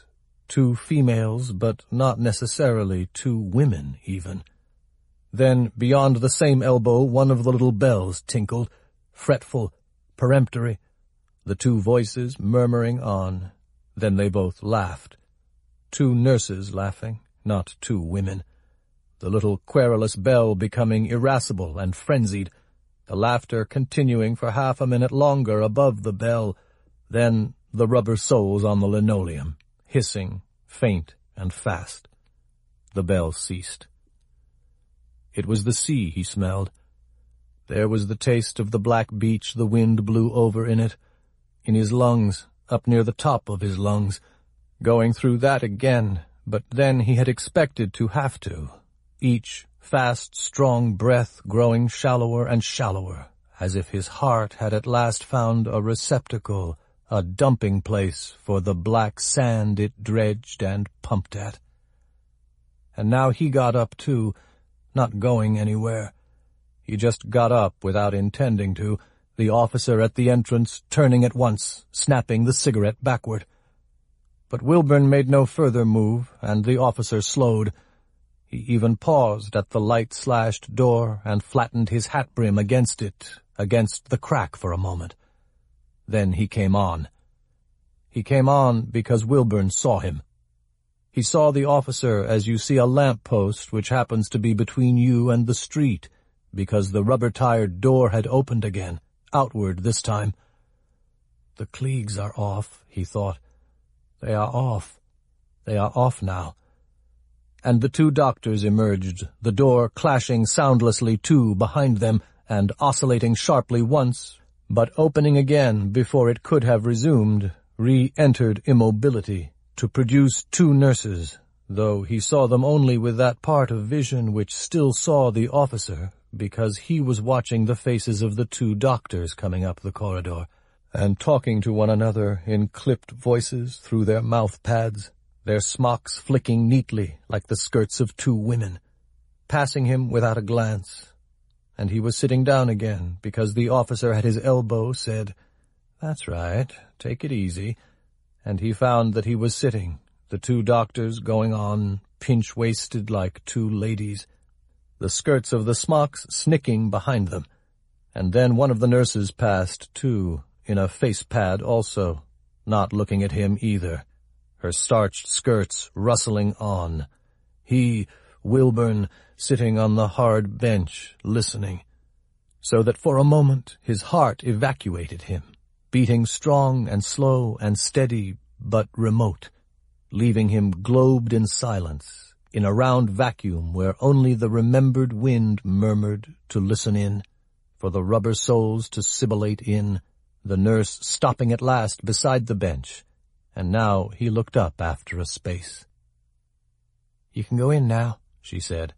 2 females, but not necessarily 2 women, even. Then, beyond the same elbow, one of the little bells tinkled, fretful, peremptory, the 2 voices murmuring on. Then they both laughed. 2 nurses laughing, not 2 women. The little querulous bell becoming irascible and frenzied, the laughter continuing for half a minute longer above the bell, then the rubber soles on the linoleum, hissing, faint and fast. The bell ceased. It was the sea he smelled. There was the taste of the black beach the wind blew over in it, in his lungs, up near the top of his lungs, going through that again, but then he had expected to have to, each fast, strong breath growing shallower and shallower, as if his heart had at last found a receptacle, a dumping place for the black sand it dredged and pumped at. And now he got up too, not going anywhere. He just got up without intending to, the officer at the entrance turning at once, snapping the cigarette backward. But Wilburn made no further move, and the officer slowed. He even paused at the light-slashed door and flattened his hat brim against it, against the crack for a moment. Then he came on. He came on because Wilburn saw him. He saw the officer as you see a lamp-post which happens to be between you and the street, because the rubber-tired door had opened again, outward this time. The Klieg's are off, he thought. They are off. They are off now. And the 2 doctors emerged, the door clashing soundlessly to behind them and oscillating sharply once, but opening again before it could have resumed, re-entered immobility, to produce 2 nurses, though he saw them only with that part of vision which still saw the officer, because he was watching the faces of the 2 doctors coming up the corridor, and talking to one another in clipped voices through their mouth-pads, their smocks flicking neatly like the skirts of 2 women, passing him without a glance. And he was sitting down again, because the officer at his elbow said, "That's right, take it easy," and he found that he was sitting, the 2 doctors going on, pinch-waisted like 2 ladies, the skirts of the smocks snicking behind them. And then one of the nurses passed, too, in a face-pad also, not looking at him either, her starched skirts rustling on. He, Wilburn, sitting on the hard bench, listening, so that for a moment his heart evacuated him, beating strong and slow and steady, but remote, leaving him globed in silence, in a round vacuum where only the remembered wind murmured to listen in, for the rubber soles to sibilate in, the nurse stopping at last beside the bench, and now he looked up after a space. "You can go in now," she said.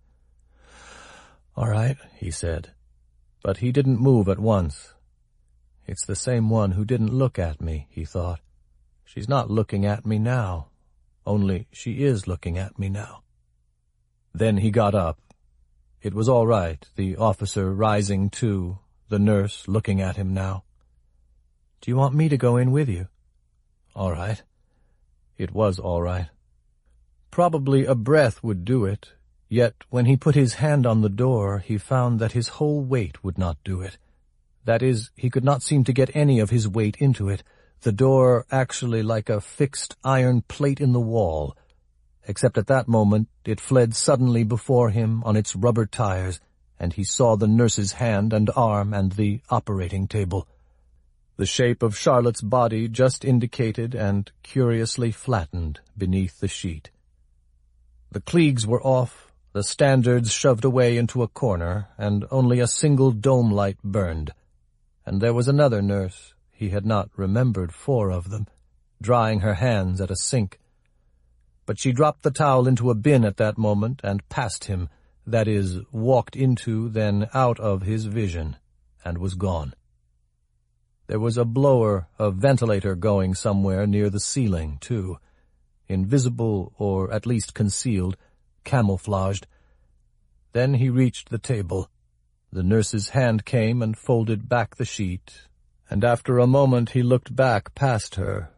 "All right," he said, but he didn't move at once. It's the same one who didn't look at me, he thought. She's not looking at me now, only she is looking at me now. Then he got up. It was all right, the officer rising too, the nurse looking at him now. "Do you want me to go in with you?" "All right." It was all right. Probably a breath would do it, yet when he put his hand on the door he found that his whole weight would not do it. That is, he could not seem to get any of his weight into it, the door actually like a fixed iron plate in the wall, except at that moment it fled suddenly before him on its rubber tires, and he saw the nurse's hand and arm and the operating table. The shape of Charlotte's body just indicated and curiously flattened beneath the sheet. The Klieg's were off, the standards shoved away into a corner, and only a single dome light burned. And there was another nurse, he had not remembered 4 of them, drying her hands at a sink. But she dropped the towel into a bin at that moment and passed him, that is, walked into, then out of his vision, and was gone. There was a blower, a ventilator going somewhere near the ceiling, too, invisible or at least concealed, camouflaged. Then he reached the table. The nurse's hand came and folded back the sheet, and after a moment he looked back past her,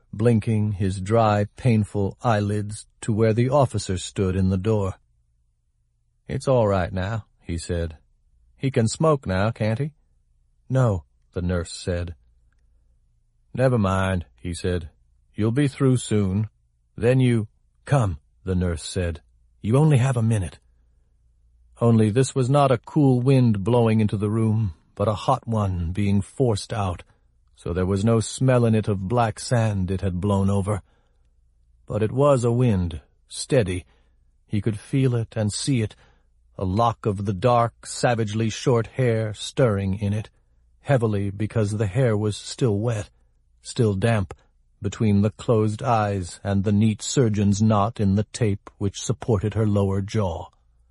blinking his dry, painful eyelids to where the officer stood in the door. "It's all right now," he said. "He can smoke now, can't he?" "No," the nurse said. "Never mind," he said. "You'll be through soon. Then you—" "Come," the nurse said. "You only have a minute." Only this was not a cool wind blowing into the room, but a hot one being forced out, so there was no smell in it of black sand it had blown over. But it was a wind, steady. He could feel it and see it, a lock of the dark, savagely short hair stirring in it, heavily because the hair was still wet, still damp, between the closed eyes and the neat surgeon's knot in the tape which supported her lower jaw.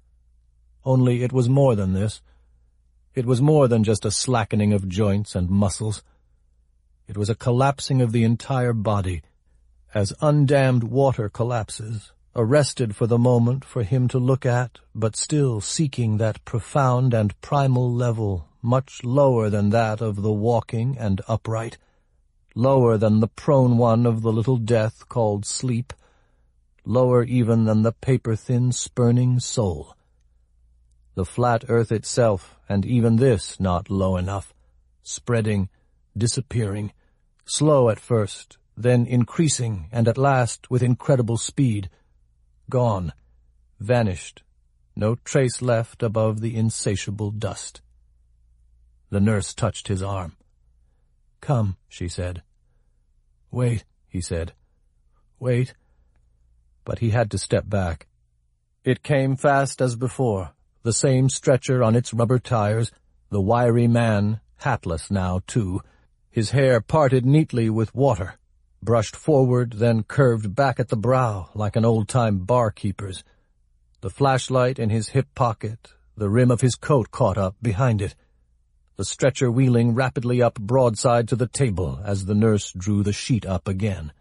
Only it was more than this. It was more than just a slackening of joints and muscles. It was a collapsing of the entire body, as undammed water collapses, arrested for the moment for him to look at, but still seeking that profound and primal level much lower than that of the walking and upright, lower than the prone one of the little death called sleep, lower even than the paper-thin spurning soul. The flat earth itself, and even this not low enough, spreading, disappearing, slow at first, then increasing, and at last with incredible speed, gone, vanished, no trace left above the insatiable dust. The nurse touched his arm. "Come," she said. "Wait," he said. "Wait." But he had to step back. It came fast as before, the same stretcher on its rubber tires, the wiry man, hatless now, too, his hair parted neatly with water, brushed forward, then curved back at the brow like an old-time barkeeper's, the flashlight in his hip pocket, the rim of his coat caught up behind it, the stretcher wheeling rapidly up broadside to the table as the nurse drew the sheet up again.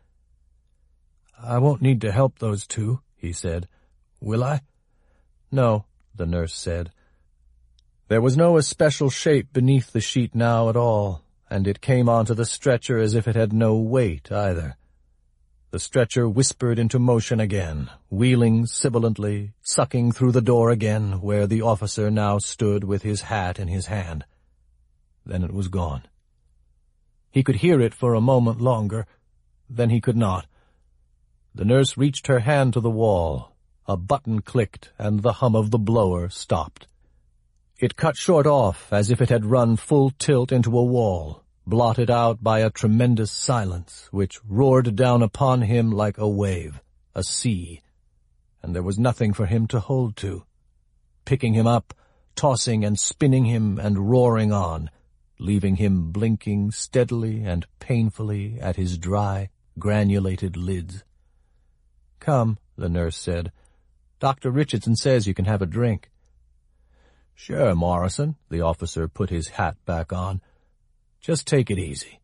"I won't need to help those two," he said. "Will I?" "No," the nurse said. There was no especial shape beneath the sheet now at all, and it came onto the stretcher as if it had no weight either. The stretcher whispered into motion again, wheeling sibilantly, sucking through the door again where the officer now stood with his hat in his hand. Then it was gone. He could hear it for a moment longer, then he could not. The nurse reached her hand to the wall. A button clicked, and the hum of the blower stopped. It cut short off as if it had run full tilt into a wall, blotted out by a tremendous silence which roared down upon him like a wave, a sea, and there was nothing for him to hold to, picking him up, tossing and spinning him and roaring on, leaving him blinking steadily and painfully at his dry, granulated lids. "Come," the nurse said. "Dr. Richardson says you can have a drink." "Sure, Morrison." The officer put his hat back on. "Just take it easy."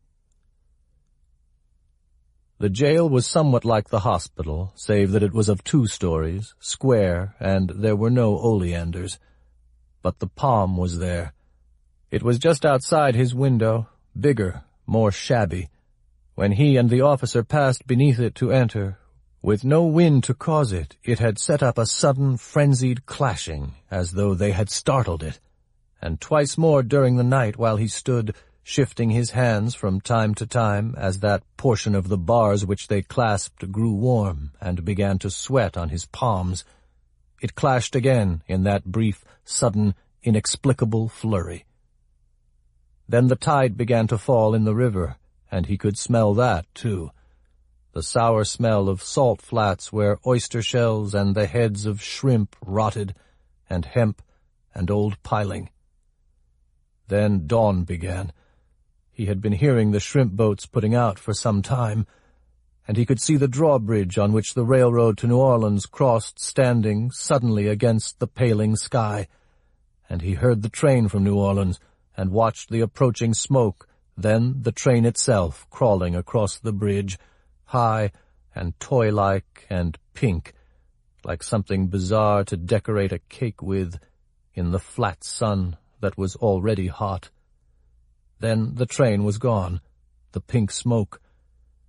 The jail was somewhat like the hospital, save that it was of 2 stories, square, and there were no oleanders. But the palm was there. It was just outside his window, bigger, more shabby. When he and the officer passed beneath it to enter, with no wind to cause it, it had set up a sudden, frenzied clashing, as though they had startled it, and twice more during the night while he stood, shifting his hands from time to time as that portion of the bars which they clasped grew warm and began to sweat on his palms, it clashed again in that brief, sudden, inexplicable flurry. Then the tide began to fall in the river, and he could smell that, too. The sour smell of salt flats where oyster shells and the heads of shrimp rotted, and hemp and old piling. Then dawn began. He had been hearing the shrimp boats putting out for some time, and he could see the drawbridge on which the railroad to New Orleans crossed standing suddenly against the paling sky, and he heard the train from New Orleans and watched the approaching smoke, then the train itself crawling across the bridge, high and toy-like and pink, like something bizarre to decorate a cake with, in the flat sun that was already hot. Then the train was gone, the pink smoke.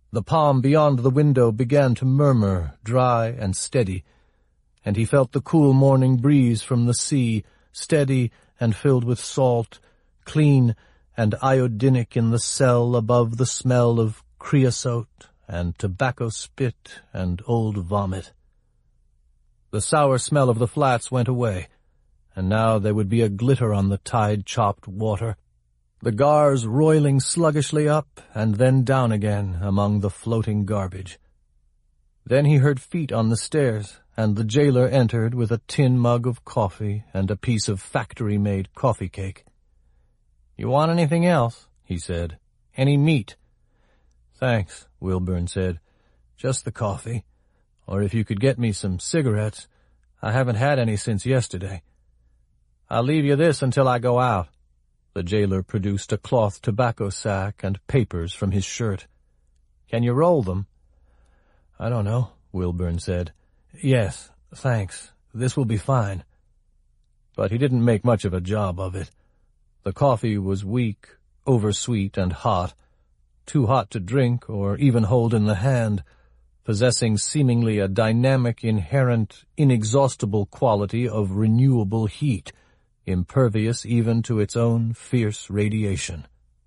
The palm beyond the window began to murmur, dry and steady, and he felt the cool morning breeze from the sea, steady and filled with salt, clean and iodinic in the cell above the smell of creosote and tobacco spit and old vomit. The sour smell of the flats went away, and now there would be a glitter on the tide-chopped water, the gars roiling sluggishly up and then down again among the floating garbage. Then he heard feet on the stairs, and the jailer entered with a tin mug of coffee and a piece of factory-made coffee cake. "You want anything else?" he said. "Any meat?" "Thanks," Wilburn said. "Just the coffee. Or if you could get me some cigarettes. I haven't had any since yesterday." "I'll leave you this until I go out." The jailer produced a cloth tobacco sack and papers from his shirt. "Can you roll them?" "I don't know," Wilburn said. "Yes, thanks. This will be fine." But he didn't make much of a job of it. The coffee was weak, oversweet and hot, too hot to drink or even hold in the hand, possessing seemingly a dynamic, inherent, inexhaustible quality of renewable heat, impervious even to its own fierce radiation.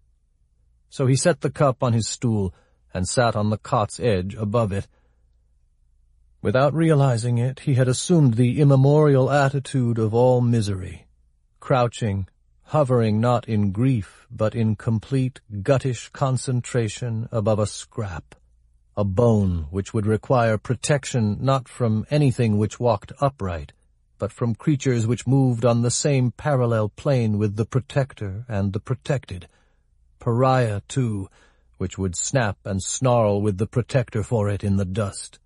So he set the cup on his stool and sat on the cot's edge above it. Without realizing it, he had assumed the immemorial attitude of all misery, crouching, hovering not in grief, but in complete, guttish concentration above a scrap, a bone which would require protection not from anything which walked upright, but from creatures which moved on the same parallel plane with the protector and the protected, pariah, too, which would snap and snarl with the protector for it in the dust.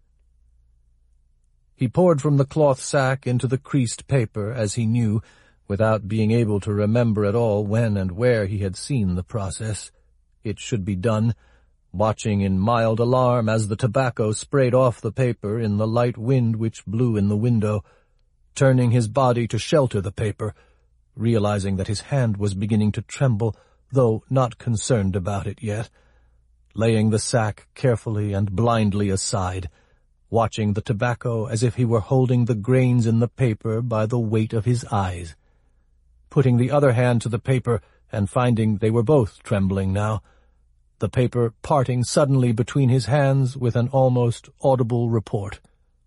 He poured from the cloth sack into the creased paper as he knew, without being able to remember at all when and where he had seen the process. It should be done, watching in mild alarm as the tobacco sprayed off the paper in the light wind which blew in the window, turning his body to shelter the paper, realizing that his hand was beginning to tremble, though not concerned about it yet, laying the sack carefully and blindly aside, watching the tobacco as if he were holding the grains in the paper by the weight of his eyes, putting the other hand to the paper and finding they were both trembling now, the paper parting suddenly between his hands with an almost audible report.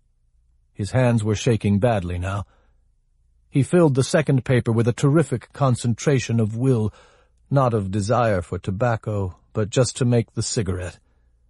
His hands were shaking badly now. He filled the second paper with a terrific concentration of will, not of desire for tobacco, but just to make the cigarette.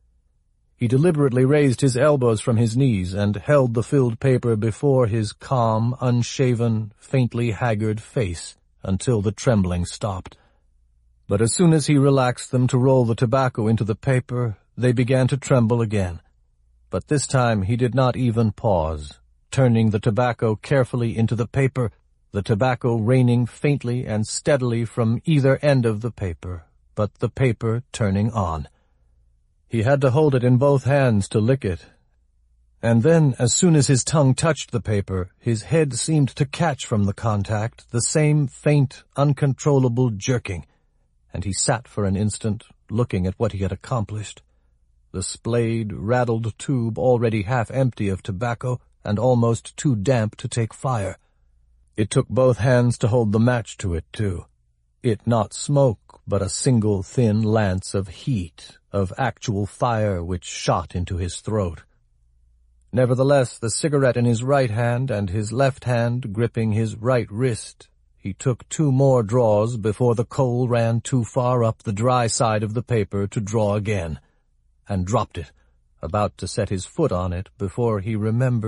He deliberately raised his elbows from his knees and held the filled paper before his calm, unshaven, faintly haggard face until the trembling stopped. But as soon as he relaxed them to roll the tobacco into the paper, they began to tremble again. But this time he did not even pause, turning the tobacco carefully into the paper, the tobacco raining faintly and steadily from either end of the paper, but the paper turning on. He had to hold it in both hands to lick it. And then, as soon as his tongue touched the paper, his head seemed to catch from the contact the same faint, uncontrollable jerking, and he sat for an instant, looking at what he had accomplished. The splayed, raddled tube already half empty of tobacco and almost too damp to take fire. It took both hands to hold the match to it, too. It not smoke, but a single thin lance of heat, of actual fire which shot into his throat. Nevertheless, the cigarette in his right hand and his left hand gripping his right wrist, he took 2 more draws before the coal ran too far up the dry side of the paper to draw again, and dropped it, about to set his foot on it before he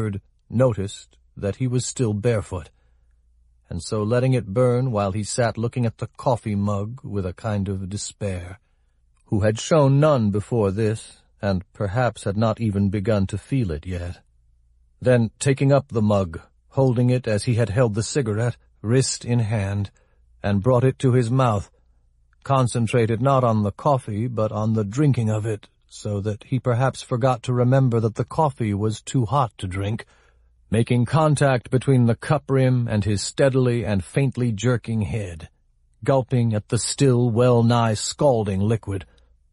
noticed that he was still barefoot, and so letting it burn while he sat looking at the coffee mug with a kind of despair, who had shown none before this, and perhaps had not even begun to feel it yet. Then, taking up the mug, holding it as he had held the cigarette, wrist in hand, and brought it to his mouth, concentrated not on the coffee but on the drinking of it, so that he perhaps forgot to remember that the coffee was too hot to drink, making contact between the cup rim and his steadily and faintly jerking head, gulping at the still well-nigh scalding liquid,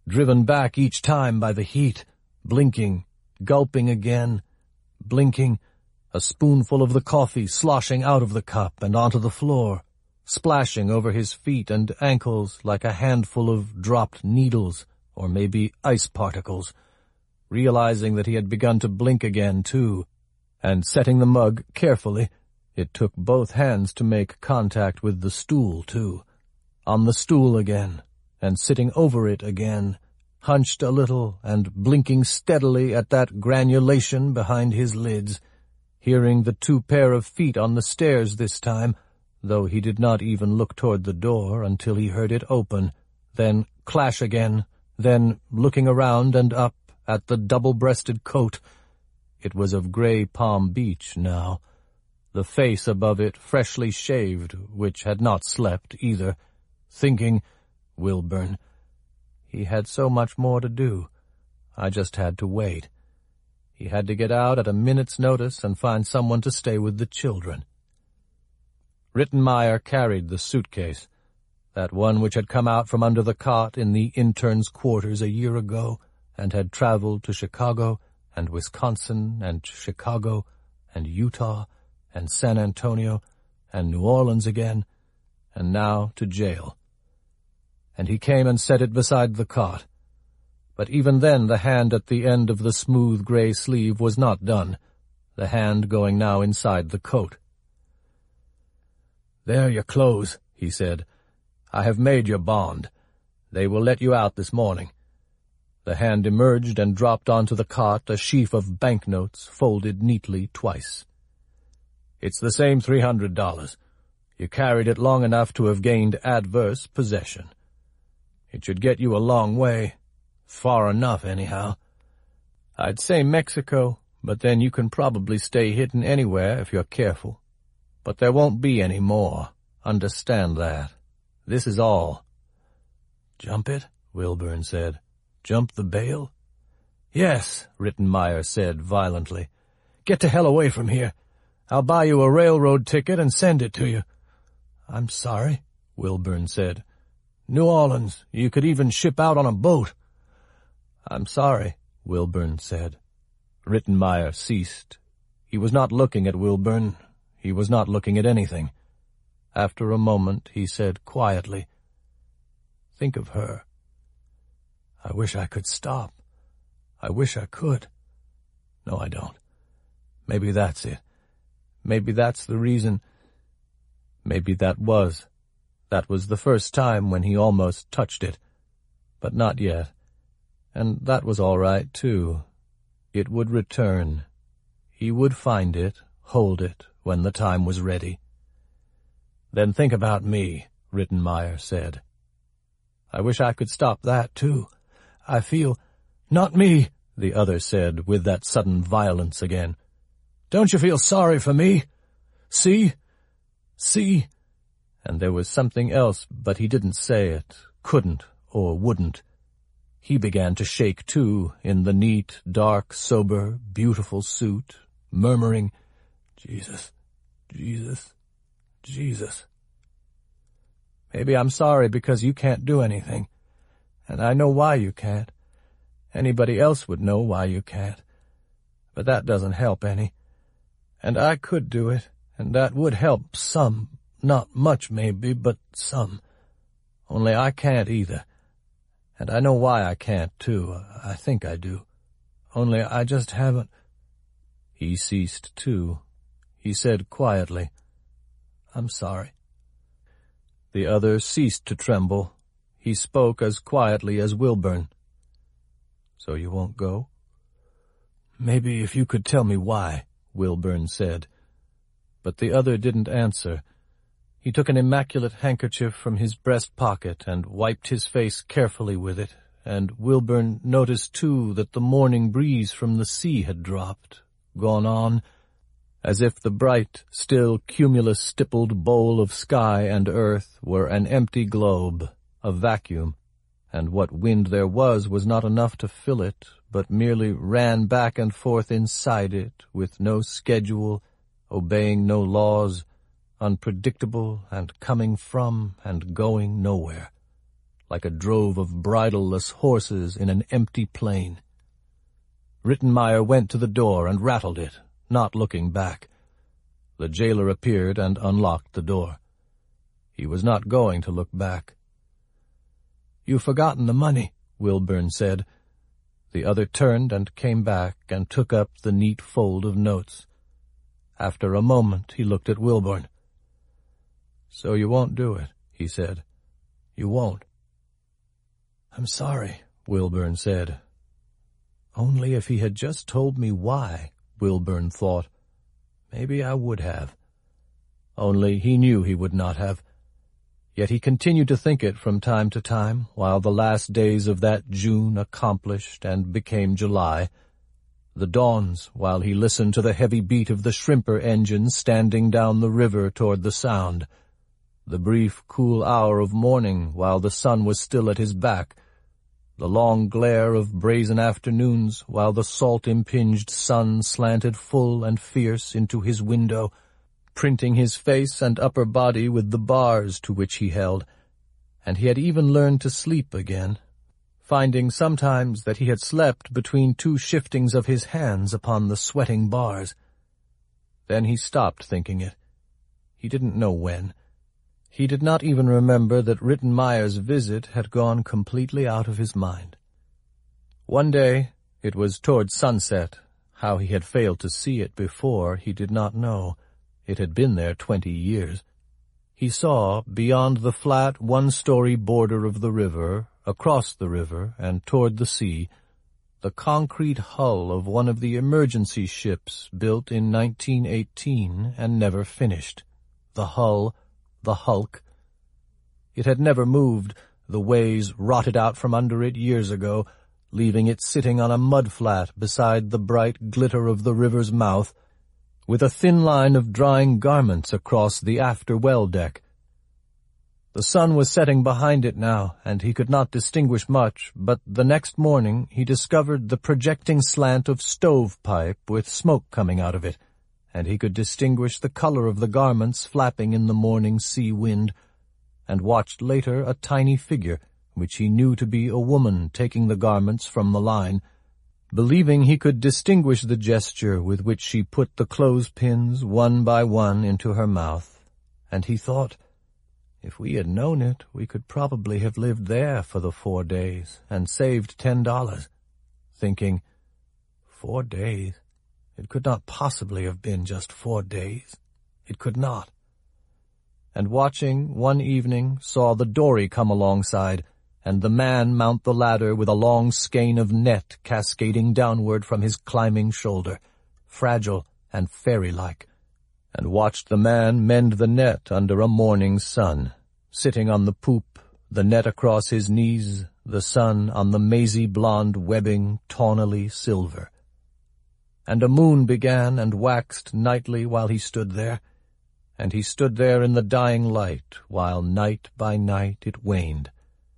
driven back each time by the heat, blinking, gulping again, blinking, a spoonful of the coffee sloshing out of the cup and onto the floor, splashing over his feet and ankles like a handful of dropped needles or maybe ice particles, realizing that he had begun to blink again, too, and setting the mug carefully. It took both hands to make contact with the stool, too. On the stool again, and sitting over it again, hunched a little and blinking steadily at that granulation behind his lids, hearing the 2 pair of feet on the stairs this time, though he did not even look toward the door until he heard it open, then clash again, then looking around and up at the double-breasted coat. It was of gray Palm Beach now, the face above it freshly shaved, which had not slept either, thinking, Wilburn, he had so much more to do. I just had to wait. He had to get out at a minute's notice and find someone to stay with the children. Rittenmeyer carried the suitcase, that one which had come out from under the cot in the interns' quarters a year ago and had traveled to Chicago and Wisconsin and Chicago and Utah and San Antonio and New Orleans again, and now to jail. And he came and set it beside the cot. But even then the hand at the end of the smooth gray sleeve was not done, the hand going now inside the coat. "There your clothes," he said. "I have made your bond. They will let you out this morning." The hand emerged and dropped onto the cot a sheaf of banknotes folded neatly twice. "It's the same $300. You carried it long enough to have gained adverse possession. It should get you a long way. Far enough, anyhow. I'd say Mexico, but then you can probably stay hidden anywhere if you're careful. But there won't be any more. Understand that. This is all." "Jump it?" Wilburn said. "Jump the bail?" "Yes," Rittenmeyer said violently. "Get to hell away from here. I'll buy you a railroad ticket and send it to you." "I'm sorry," Wilburn said. "New Orleans. You could even ship out on a boat." "I'm sorry," Wilburn said. Rittenmeyer ceased. He was not looking at Wilburn. He was not looking at anything. After a moment he said quietly, "Think of her. I wish I could stop. I wish I could. No, I don't. Maybe that's it. Maybe that's the reason. Maybe that was. That was the first time when he almost touched it. But not yet. And that was all right, too. It would return. He would find it, hold it, when the time was ready." "Then think about me," Rittenmeyer said. "I wish I could stop that, too. I feel—" "Not me," the other said, with that sudden violence again. "Don't you feel sorry for me? See? See?" And there was something else, but he didn't say it, couldn't or wouldn't. He began to shake, too, in the neat, dark, sober, beautiful suit, murmuring, "Jesus, Jesus, Jesus. Maybe I'm sorry because you can't do anything, and I know why you can't. Anybody else would know why you can't. But that doesn't help any. And I could do it, and that would help some, not much maybe, but some. Only I can't either. And I know why I can't, too. I think I do. Only I just haven't—" He ceased, too. He said quietly, "I'm sorry." The other ceased to tremble. He spoke as quietly as Wilburn. "So you won't go?" "Maybe if you could tell me why," Wilburn said. But the other didn't answer. He took an immaculate handkerchief from his breast pocket and wiped his face carefully with it, and Wilburn noticed, too, that the morning breeze from the sea had dropped, gone on, as if the bright, still cumulus-stippled bowl of sky and earth were an empty globe, a vacuum, and what wind there was not enough to fill it, but merely ran back and forth inside it with no schedule, obeying no laws, unpredictable and coming from and going nowhere, like a drove of bridleless horses in an empty plain. Rittenmeyer went to the door and rattled it, not looking back. The jailer appeared and unlocked the door. He was not going to look back. "You've forgotten the money," Wilburn said. The other turned and came back and took up the neat fold of notes. After a moment he looked at Wilburn. "So you won't do it," he said. "You won't." "I'm sorry," Wilburn said. Only if he had just told me why, Wilburn thought, maybe I would have. Only he knew he would not have. Yet he continued to think it from time to time, while the last days of that June accomplished and became July, the dawns while he listened to the heavy beat of the shrimper engine standing down the river toward the Sound, the brief, cool hour of morning while the sun was still at his back, the long glare of brazen afternoons while the salt-impinged sun slanted full and fierce into his window, printing his face and upper body with the bars to which he held, and he had even learned to sleep again, finding sometimes that he had slept between two shiftings of his hands upon the sweating bars. Then he stopped thinking it. He didn't know when. He did not even remember that Rittenmeyer's visit had gone completely out of his mind. One day, it was toward sunset. How he had failed to see it before, he did not know. It had been there 20 years. He saw, beyond the flat, one-story border of the river, across the river and toward the sea, the concrete hull of one of the emergency ships built in 1918 and never finished. The hull, the hulk. It had never moved, the ways rotted out from under it years ago, leaving it sitting on a mud-flat beside the bright glitter of the river's mouth, with a thin line of drying garments across the after well deck. The sun was setting behind it now, and he could not distinguish much, but the next morning he discovered the projecting slant of stovepipe with smoke coming out of it, and he could distinguish the color of the garments flapping in the morning sea wind, and watched later a tiny figure, which he knew to be a woman taking the garments from the line, believing he could distinguish the gesture with which she put the clothespins one by one into her mouth, and he thought, if we had known it, we could probably have lived there for the 4 days and saved $10, thinking, 4 days? It could not possibly have been just 4 days. It could not. And watching, one evening, saw the dory come alongside, and the man mount the ladder with a long skein of net cascading downward from his climbing shoulder, fragile and fairy-like, and watched the man mend the net under a morning sun, sitting on the poop, the net across his knees, the sun on the mazy blonde webbing tawnily silver. And a moon began and waxed nightly while he stood there, and he stood there in the dying light, while night by night it waned.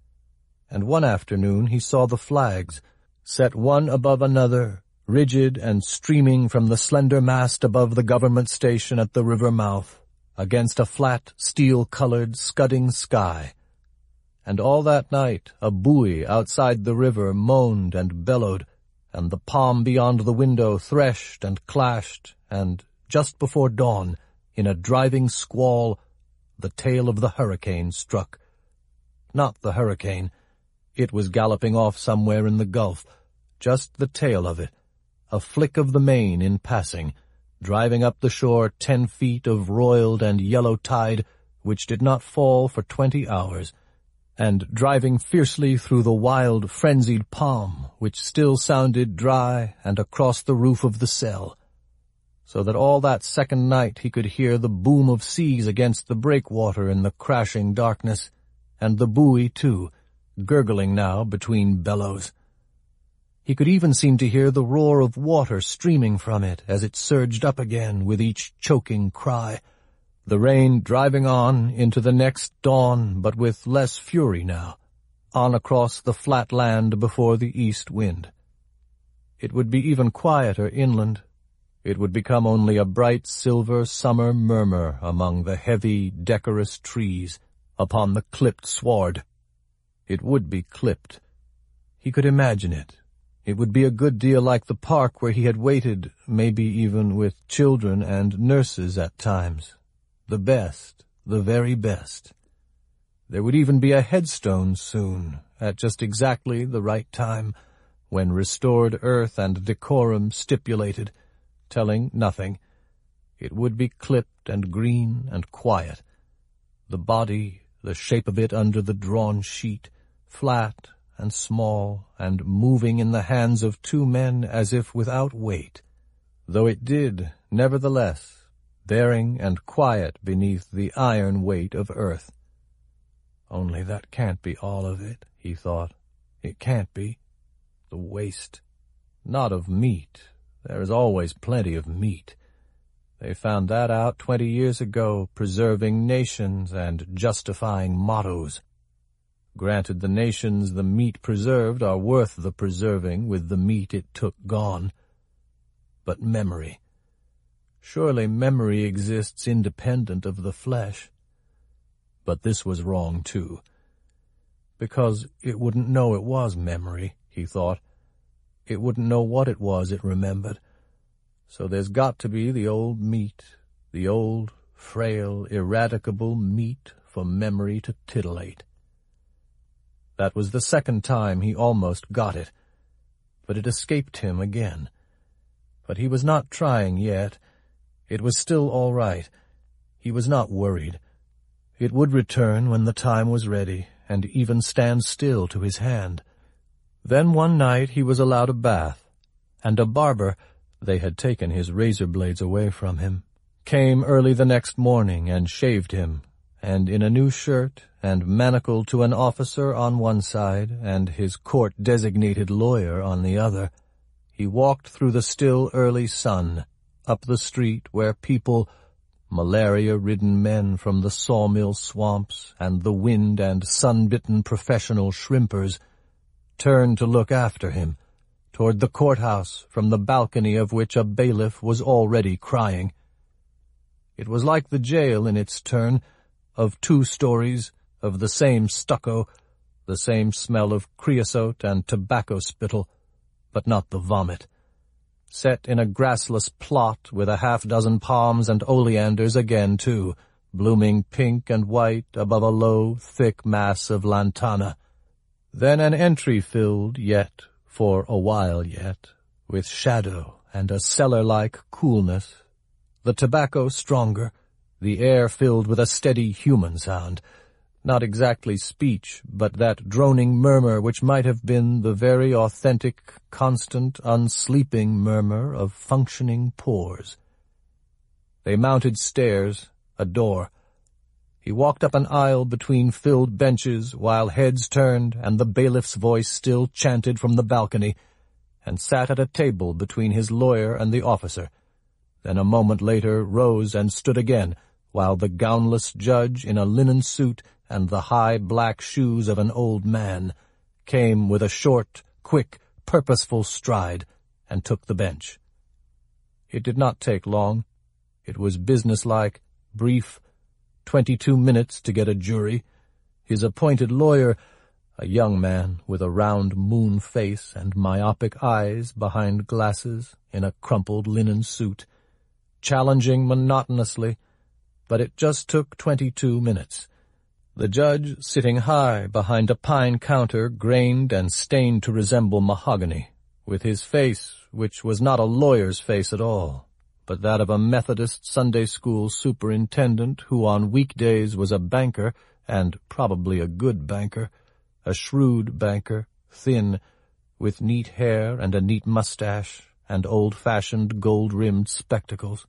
And one afternoon he saw the flags, set one above another, rigid and streaming from the slender mast above the government station at the river mouth, against a flat, steel-colored, scudding sky. And all that night a buoy outside the river moaned and bellowed, and the palm beyond the window threshed and clashed, and, just before dawn, in a driving squall, the tail of the hurricane struck. Not the hurricane. It was galloping off somewhere in the Gulf, just the tail of it, a flick of the main in passing, driving up the shore 10 feet of roiled and yellow tide, which did not fall for 20 hours, and driving fiercely through the wild, frenzied palm, which still sounded dry, and across the roof of the cell, so that all that second night he could hear the boom of seas against the breakwater in the crashing darkness, and the buoy, too, gurgling now between bellows. He could even seem to hear the roar of water streaming from it as it surged up again with each choking cry, the rain driving on into the next dawn, but with less fury now, on across the flat land before the east wind. It would be even quieter inland. It would become only a bright silver summer murmur among the heavy, decorous trees upon the clipped sward. It would be clipped. He could imagine it. It would be a good deal like the park where he had waited, maybe even with children and nurses at times. The best, the very best. There would even be a headstone soon, at just exactly the right time, when restored earth and decorum stipulated, telling nothing. It would be clipped and green and quiet. The body, the shape of it under the drawn sheet, flat and small and moving in the hands of two men as if without weight, though it did, nevertheless, bearing and quiet beneath the iron weight of earth. Only that can't be all of it, he thought. It can't be. The waste. Not of meat. There is always plenty of meat. They found that out 20 years ago, preserving nations and justifying mottos. Granted, the nations the meat preserved are worth the preserving with the meat it took gone. But memory. Surely memory exists independent of the flesh. But this was wrong, too. Because it wouldn't know it was memory, he thought. It wouldn't know what it was it remembered. So there's got to be the old meat, the old, frail, eradicable meat for memory to titillate. That was the second time he almost got it, but it escaped him again. But he was not trying yet. It was still all right. He was not worried. It would return when the time was ready, and even stand still to his hand. Then one night he was allowed a bath, and a barber, they had taken his razor blades away from him, came early the next morning and shaved him, and in a new shirt, and manacled to an officer on one side and his court-designated lawyer on the other, he walked through the still early sun, up the street where people, malaria-ridden men from the sawmill swamps and the wind- and sun-bitten professional shrimpers, turned to look after him, toward the courthouse from the balcony of which a bailiff was already crying. It was like the jail in its turn, of 2 stories, of the same stucco, the same smell of creosote and tobacco spittle, but not the vomit. Set in a grassless plot with a half-dozen palms and oleanders again, too, blooming pink and white above a low, thick mass of lantana. Then an entry filled yet, for a while yet, with shadow and a cellar-like coolness, the tobacco stronger, the air filled with a steady human sound, not exactly speech, but that droning murmur which might have been the very authentic, constant, unsleeping murmur of functioning pores. They mounted stairs, a door. He walked up an aisle between filled benches while heads turned and the bailiff's voice still chanted from the balcony, and sat at a table between his lawyer and the officer. Then a moment later rose and stood again, while the gownless judge in a linen suit and the high black shoes of an old man came with a short, quick, purposeful stride and took the bench. It did not take long. It was businesslike, brief, 22 minutes to get a jury. His appointed lawyer, a young man with a round moon face and myopic eyes behind glasses in a crumpled linen suit, challenging monotonously, but it just took 22 minutes. The judge sitting high behind a pine counter grained and stained to resemble mahogany, with his face, which was not a lawyer's face at all, but that of a Methodist Sunday school superintendent who on weekdays was a banker, and probably a good banker, a shrewd banker, thin, with neat hair and a neat mustache, and old-fashioned gold-rimmed spectacles.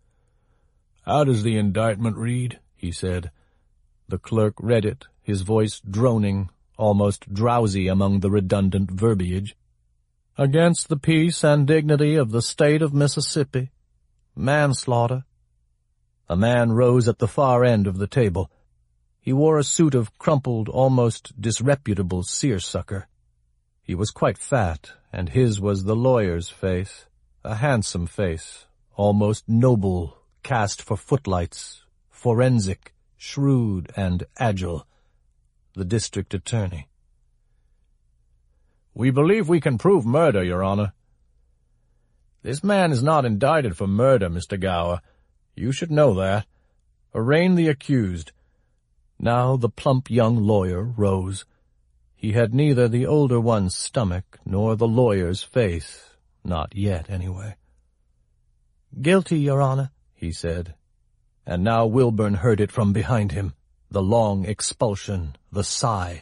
"How does the indictment read?" he said. The clerk read it, his voice droning, almost drowsy among the redundant verbiage. "Against the peace and dignity of the state of Mississippi. Manslaughter." A man rose at the far end of the table. He wore a suit of crumpled, almost disreputable seersucker. He was quite fat, and his was the lawyer's face, a handsome face, almost noble, cast for footlights, forensic, shrewd and agile. The district attorney. "We believe we can prove murder, Your Honor." "This man is not indicted for murder, Mr. Gower. You should know that. Arraign the accused." Now the plump young lawyer rose. He had neither the older one's stomach nor the lawyer's face, not yet, anyway. "Guilty, Your Honor," he said. And now Wilburn heard it from behind him, the long expulsion, the sigh.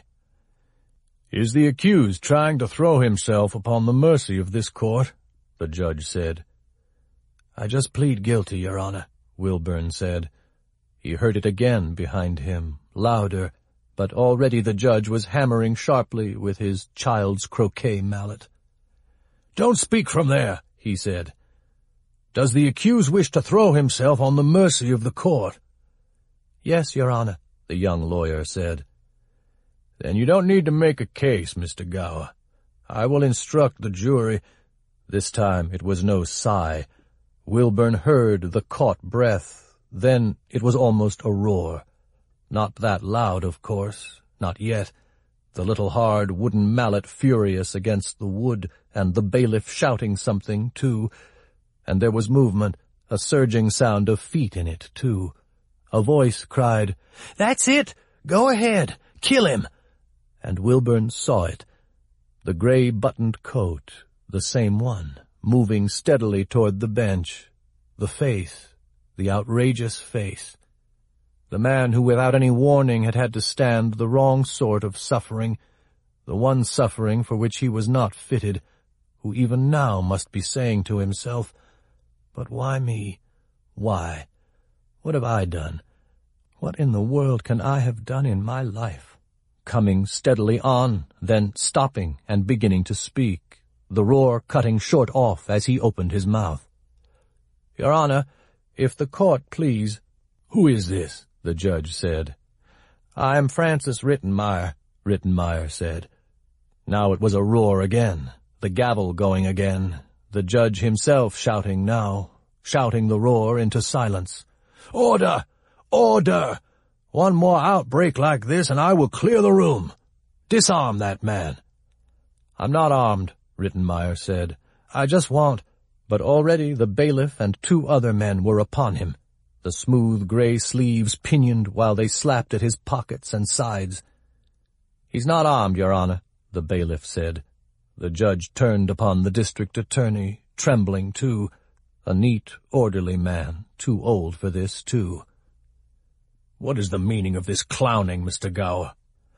"Is the accused trying to throw himself upon the mercy of this court?" the judge said. "I just plead guilty, Your Honor," Wilburn said. He heard it again behind him, louder, but already the judge was hammering sharply with his child's croquet mallet. "Don't speak from there," he said. "Does the accused wish to throw himself on the mercy of the court?" "Yes, Your Honor," the young lawyer said. "Then you don't need to make a case, Mr. Gower. I will instruct the jury." This time it was no sigh. Wilburn heard the caught breath. Then it was almost a roar. Not that loud, of course, not yet. The little hard wooden mallet furious against the wood, and the bailiff shouting something, too. And there was movement, a surging sound of feet in it, too. A voice cried, "That's it! Go ahead! Kill him!" And Wilburn saw it. The gray-buttoned coat, the same one, moving steadily toward the bench. The face, the outrageous face. The man who without any warning had had to stand the wrong sort of suffering, the one suffering for which he was not fitted, who even now must be saying to himself, "But why me? Why? What have I done? What in the world can I have done in my life?" Coming steadily on, then stopping and beginning to speak, the roar cutting short off as he opened his mouth. "Your Honor, if the court please—" "Who is this?" the judge said. "I am Francis Rittenmeyer," Rittenmeyer said. Now it was a roar again, the gavel going again, the judge himself shouting now, shouting the roar into silence. "Order! Order! One more outbreak like this and I will clear the room. Disarm that man." "I'm not armed," Rittenmeyer said. "I just want—" But already the bailiff and 2 other men were upon him, the smooth gray sleeves pinioned while they slapped at his pockets and sides. "He's not armed, Your Honor," the bailiff said. The judge turned upon the district attorney, trembling too, a neat, orderly man, too old for this, too. "What is the meaning of this clowning, Mr. Gower?"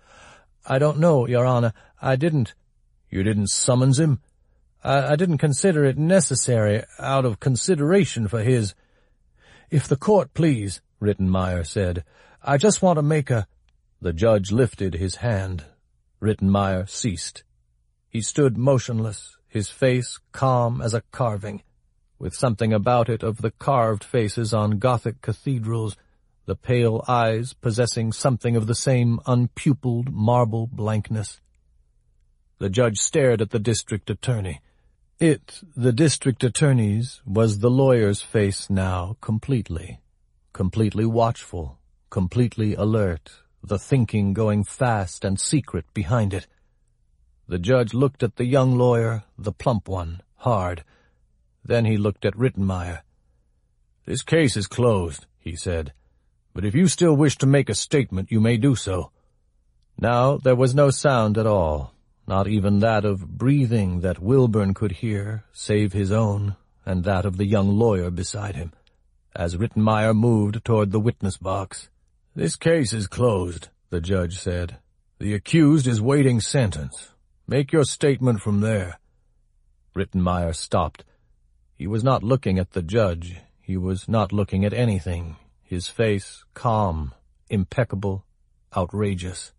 "I don't know, Your Honor. I didn't—" "You didn't summons him?" I didn't consider it necessary, out of consideration for his—" "If the court please," Rittenmeyer said, "I just want to make a—" The judge lifted his hand. Rittenmeyer ceased. He stood motionless, his face calm as a carving, with something about it of the carved faces on Gothic cathedrals, the pale eyes possessing something of the same unpupilled marble blankness. The judge stared at the district attorney. It, the district attorney's, was the lawyer's face now completely watchful, completely alert, the thinking going fast and secret behind it. The judge looked at the young lawyer, the plump one, hard. Then he looked at Rittenmeyer. "This case is closed," he said, "but if you still wish to make a statement, you may do so." Now there was no sound at all, not even that of breathing that Wilburn could hear, save his own, and that of the young lawyer beside him, as Rittenmeyer moved toward the witness box. "This case is closed," the judge said. "The accused is waiting sentence. Make your statement from there." Rittenmeyer stopped. He was not looking at the judge. He was not looking at anything. His face calm, impeccable, outrageous.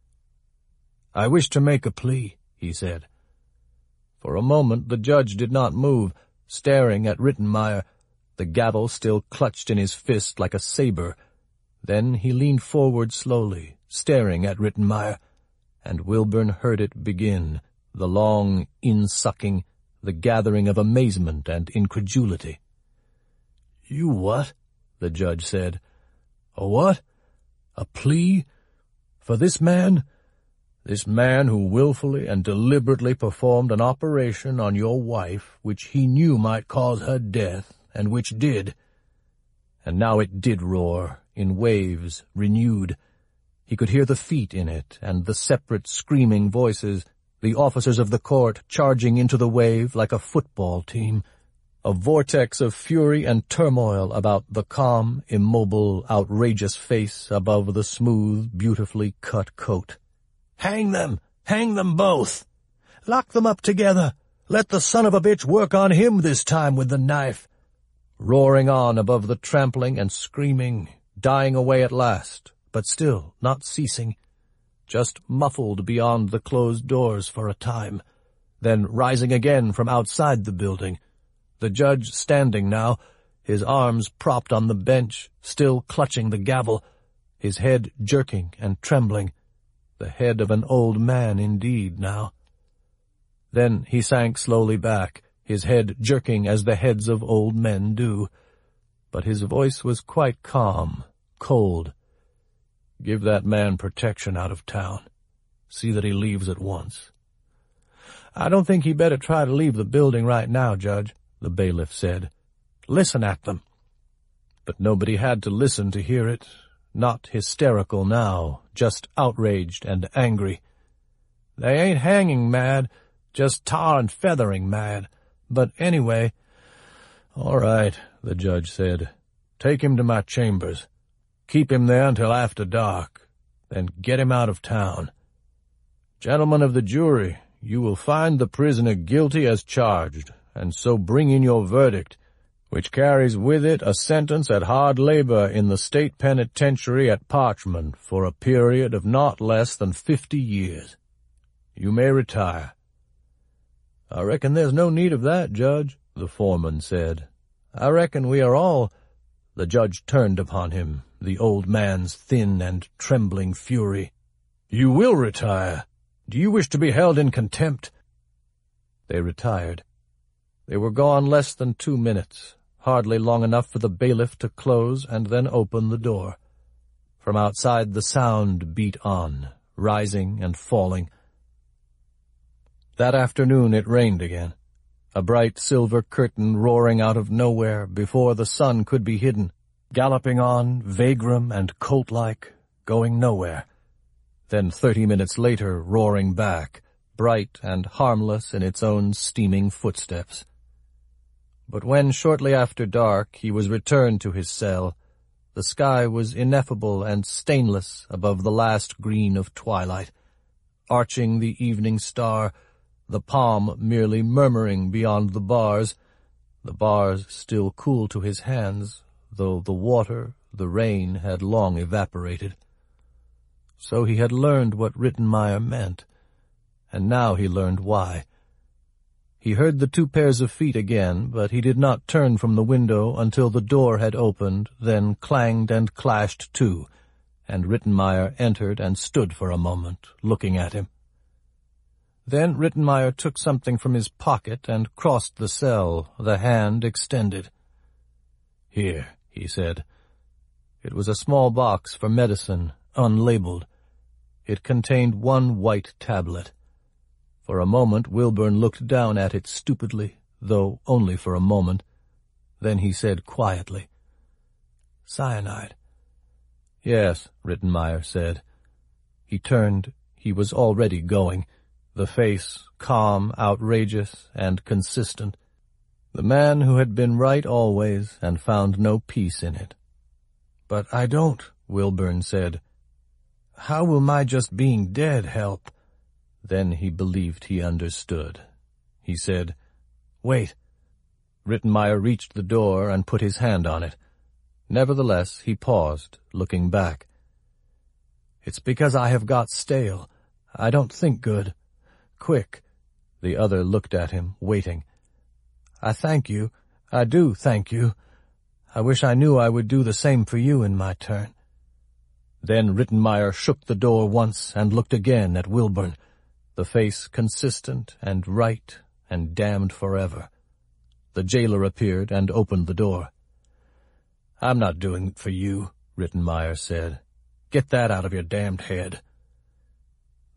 "I wish to make a plea," he said. For a moment the judge did not move, staring at Rittenmeyer, the gavel still clutched in his fist like a saber. Then he leaned forward slowly, staring at Rittenmeyer, and Wilburn heard it begin, the long in-sucking, the gathering of amazement and incredulity. "You what?" the judge said. "A what? A plea? For this man? This man who willfully and deliberately performed an operation on your wife which he knew might cause her death, and which did. And now it did roar, in waves, renewed. He could hear the feet in it, and the separate screaming voices, the officers of the court charging into the wave like a football team, a vortex of fury and turmoil about the calm, immobile, outrageous face above the smooth, beautifully cut coat. "Hang them! Hang them both! Lock them up together! Let the son of a bitch work on him this time with the knife!" Roaring on above the trampling and screaming, dying away at last, but still not ceasing, just muffled beyond the closed doors for a time, then rising again from outside the building, the judge standing now, his arms propped on the bench, still clutching the gavel, his head jerking and trembling, the head of an old man indeed now. Then he sank slowly back, his head jerking as the heads of old men do, but his voice was quite calm, cold. "Give that man protection out of town. See that he leaves at once." "I don't think he better try to leave the building right now, Judge," the bailiff said. "Listen at them." But nobody had to listen to hear it. Not hysterical now, just outraged and angry. "They ain't hanging mad, just tar and feathering mad. But anyway—" "All right," the judge said. "Take him to my chambers. Keep him there until after dark. Then get him out of town. Gentlemen of the jury, you will find the prisoner guilty as charged, and so bring in your verdict, which carries with it a sentence at hard labor in the state penitentiary at Parchman for a period of not less than 50 years. You may retire." "I reckon there's no need of that, Judge," the foreman said. "I reckon we are all—" The judge turned upon him, the old man's thin and trembling fury. "You will retire. Do you wish to be held in contempt?" They retired. They were gone less than 2 minutes, hardly long enough for the bailiff to close and then open the door. From outside the sound beat on, rising and falling. That afternoon it rained again, a bright silver curtain roaring out of nowhere before the sun could be hidden, galloping on, vagrom and colt-like, going nowhere. Then 30 minutes later roaring back, bright and harmless in its own steaming footsteps. But when, shortly after dark, he was returned to his cell, the sky was ineffable and stainless above the last green of twilight, arching the evening star, the palm merely murmuring beyond the bars still cool to his hands, though the water, the rain, had long evaporated. So he had learned what Rittenmeyer meant, and now he learned why. He heard the 2 pairs of feet again, but he did not turn from the window until the door had opened, then clanged and clashed to, and Rittenmeyer entered and stood for a moment, looking at him. Then Rittenmeyer took something from his pocket and crossed the cell, the hand extended. "Here," he said. It was a small box for medicine, unlabeled. It contained 1 white tablet. For a moment Wilburn looked down at it stupidly, though only for a moment. Then he said quietly, "Cyanide." "Yes," Rittenmeyer said. He turned. He was already going, the face calm, outrageous, and consistent. The man who had been right always and found no peace in it. "But I don't," Wilburn said. "How will my just being dead help?" Then he believed he understood. He said, "Wait." Rittenmeyer reached the door and put his hand on it. Nevertheless, he paused, looking back. "It's because I have got stale. I don't think good. Quick." The other looked at him, waiting. "I thank you. I do thank you. I wish I knew I would do the same for you in my turn." Then Rittenmeyer shook the door once and looked again at Wilburn, the face consistent and right and damned forever. The jailer appeared and opened the door. "I'm not doing it for you," Rittenmeyer said. "Get that out of your damned head."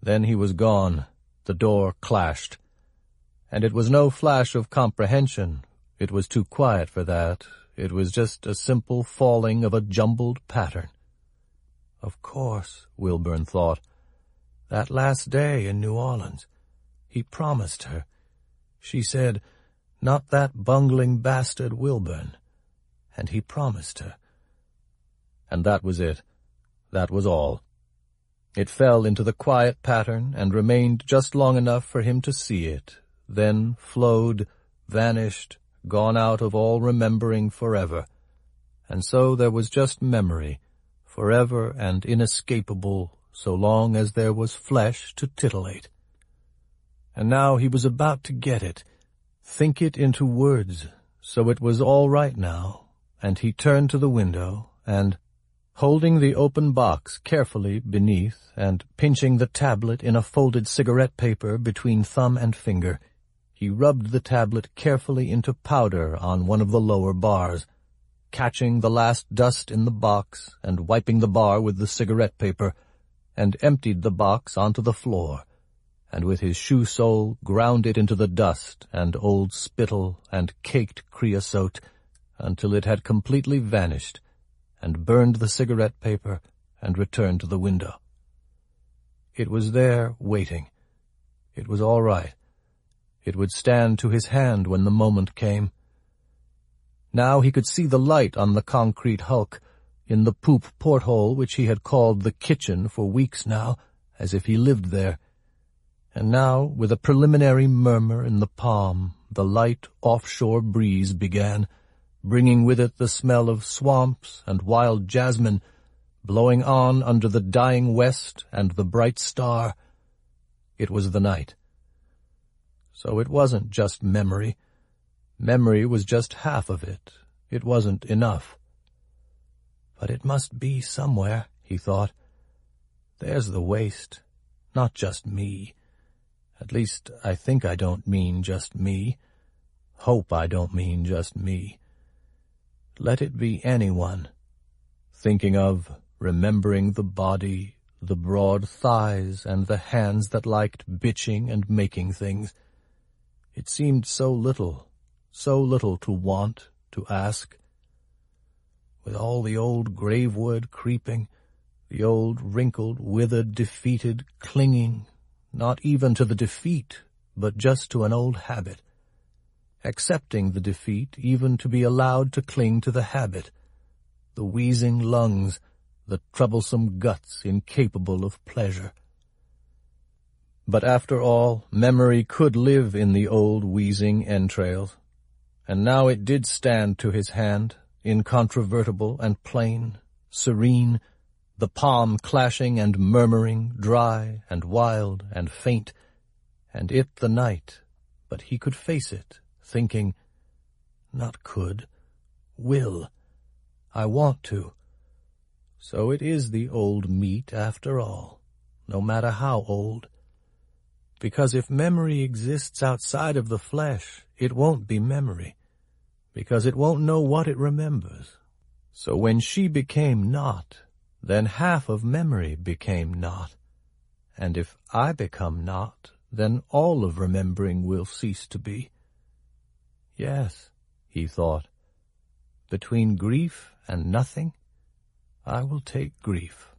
Then he was gone. The door clashed. And it was no flash of comprehension. It was too quiet for that. It was just a simple falling of a jumbled pattern. Of course, Wilburn thought. That last day in New Orleans, he promised her. She said, "Not that bungling bastard Wilburn." And he promised her. And that was it. That was all. It fell into the quiet pattern and remained just long enough for him to see it, then flowed, vanished, gone out of all remembering forever. And so there was just memory, forever and inescapable, so long as there was flesh to titillate. And now he was about to get it, think it into words, so it was all right now, and he turned to the window, and, holding the open box carefully beneath and pinching the tablet in a folded cigarette paper between thumb and finger, he rubbed the tablet carefully into powder on one of the lower bars, catching the last dust in the box and wiping the bar with the cigarette paper, and emptied the box onto the floor, and with his shoe sole ground it into the dust and old spittle and caked creosote until it had completely vanished, and burned the cigarette paper and returned to the window. It was there, waiting. It was all right. It would stand to his hand when the moment came. Now he could see the light on the concrete hulk, in the poop porthole which he had called the kitchen for weeks now, as if he lived there. And now, with a preliminary murmur in the palm, the light offshore breeze began, bringing with it the smell of swamps and wild jasmine, blowing on under the dying west and the bright star. It was the night. So it wasn't just memory. Memory was just half of it. It wasn't enough. But it must be somewhere, he thought. There's the waste. Not just me. At least, I think I don't mean just me. Hope I don't mean just me. Let it be anyone. Thinking of, remembering the body, the broad thighs, and the hands that liked bitching and making things. It seemed so little to want, to ask. With all the old grave-wood creeping, the old wrinkled, withered, defeated clinging, not even to the defeat, but just to an old habit, accepting the defeat even to be allowed to cling to the habit, the wheezing lungs, the troublesome guts incapable of pleasure. But after all, memory could live in the old wheezing entrails, and now it did stand to his hand, incontrovertible and plain, serene, the palm clashing and murmuring, dry and wild and faint, and it the night, but he could face it, thinking, not could, will, I want to. So it is the old meat after all, no matter how old. Because if memory exists outside of the flesh, it won't be memory, because it won't know what it remembers. So when she became not, then half of memory became not. And if I become not, then all of remembering will cease to be. Yes, he thought, between grief and nothing, I will take grief.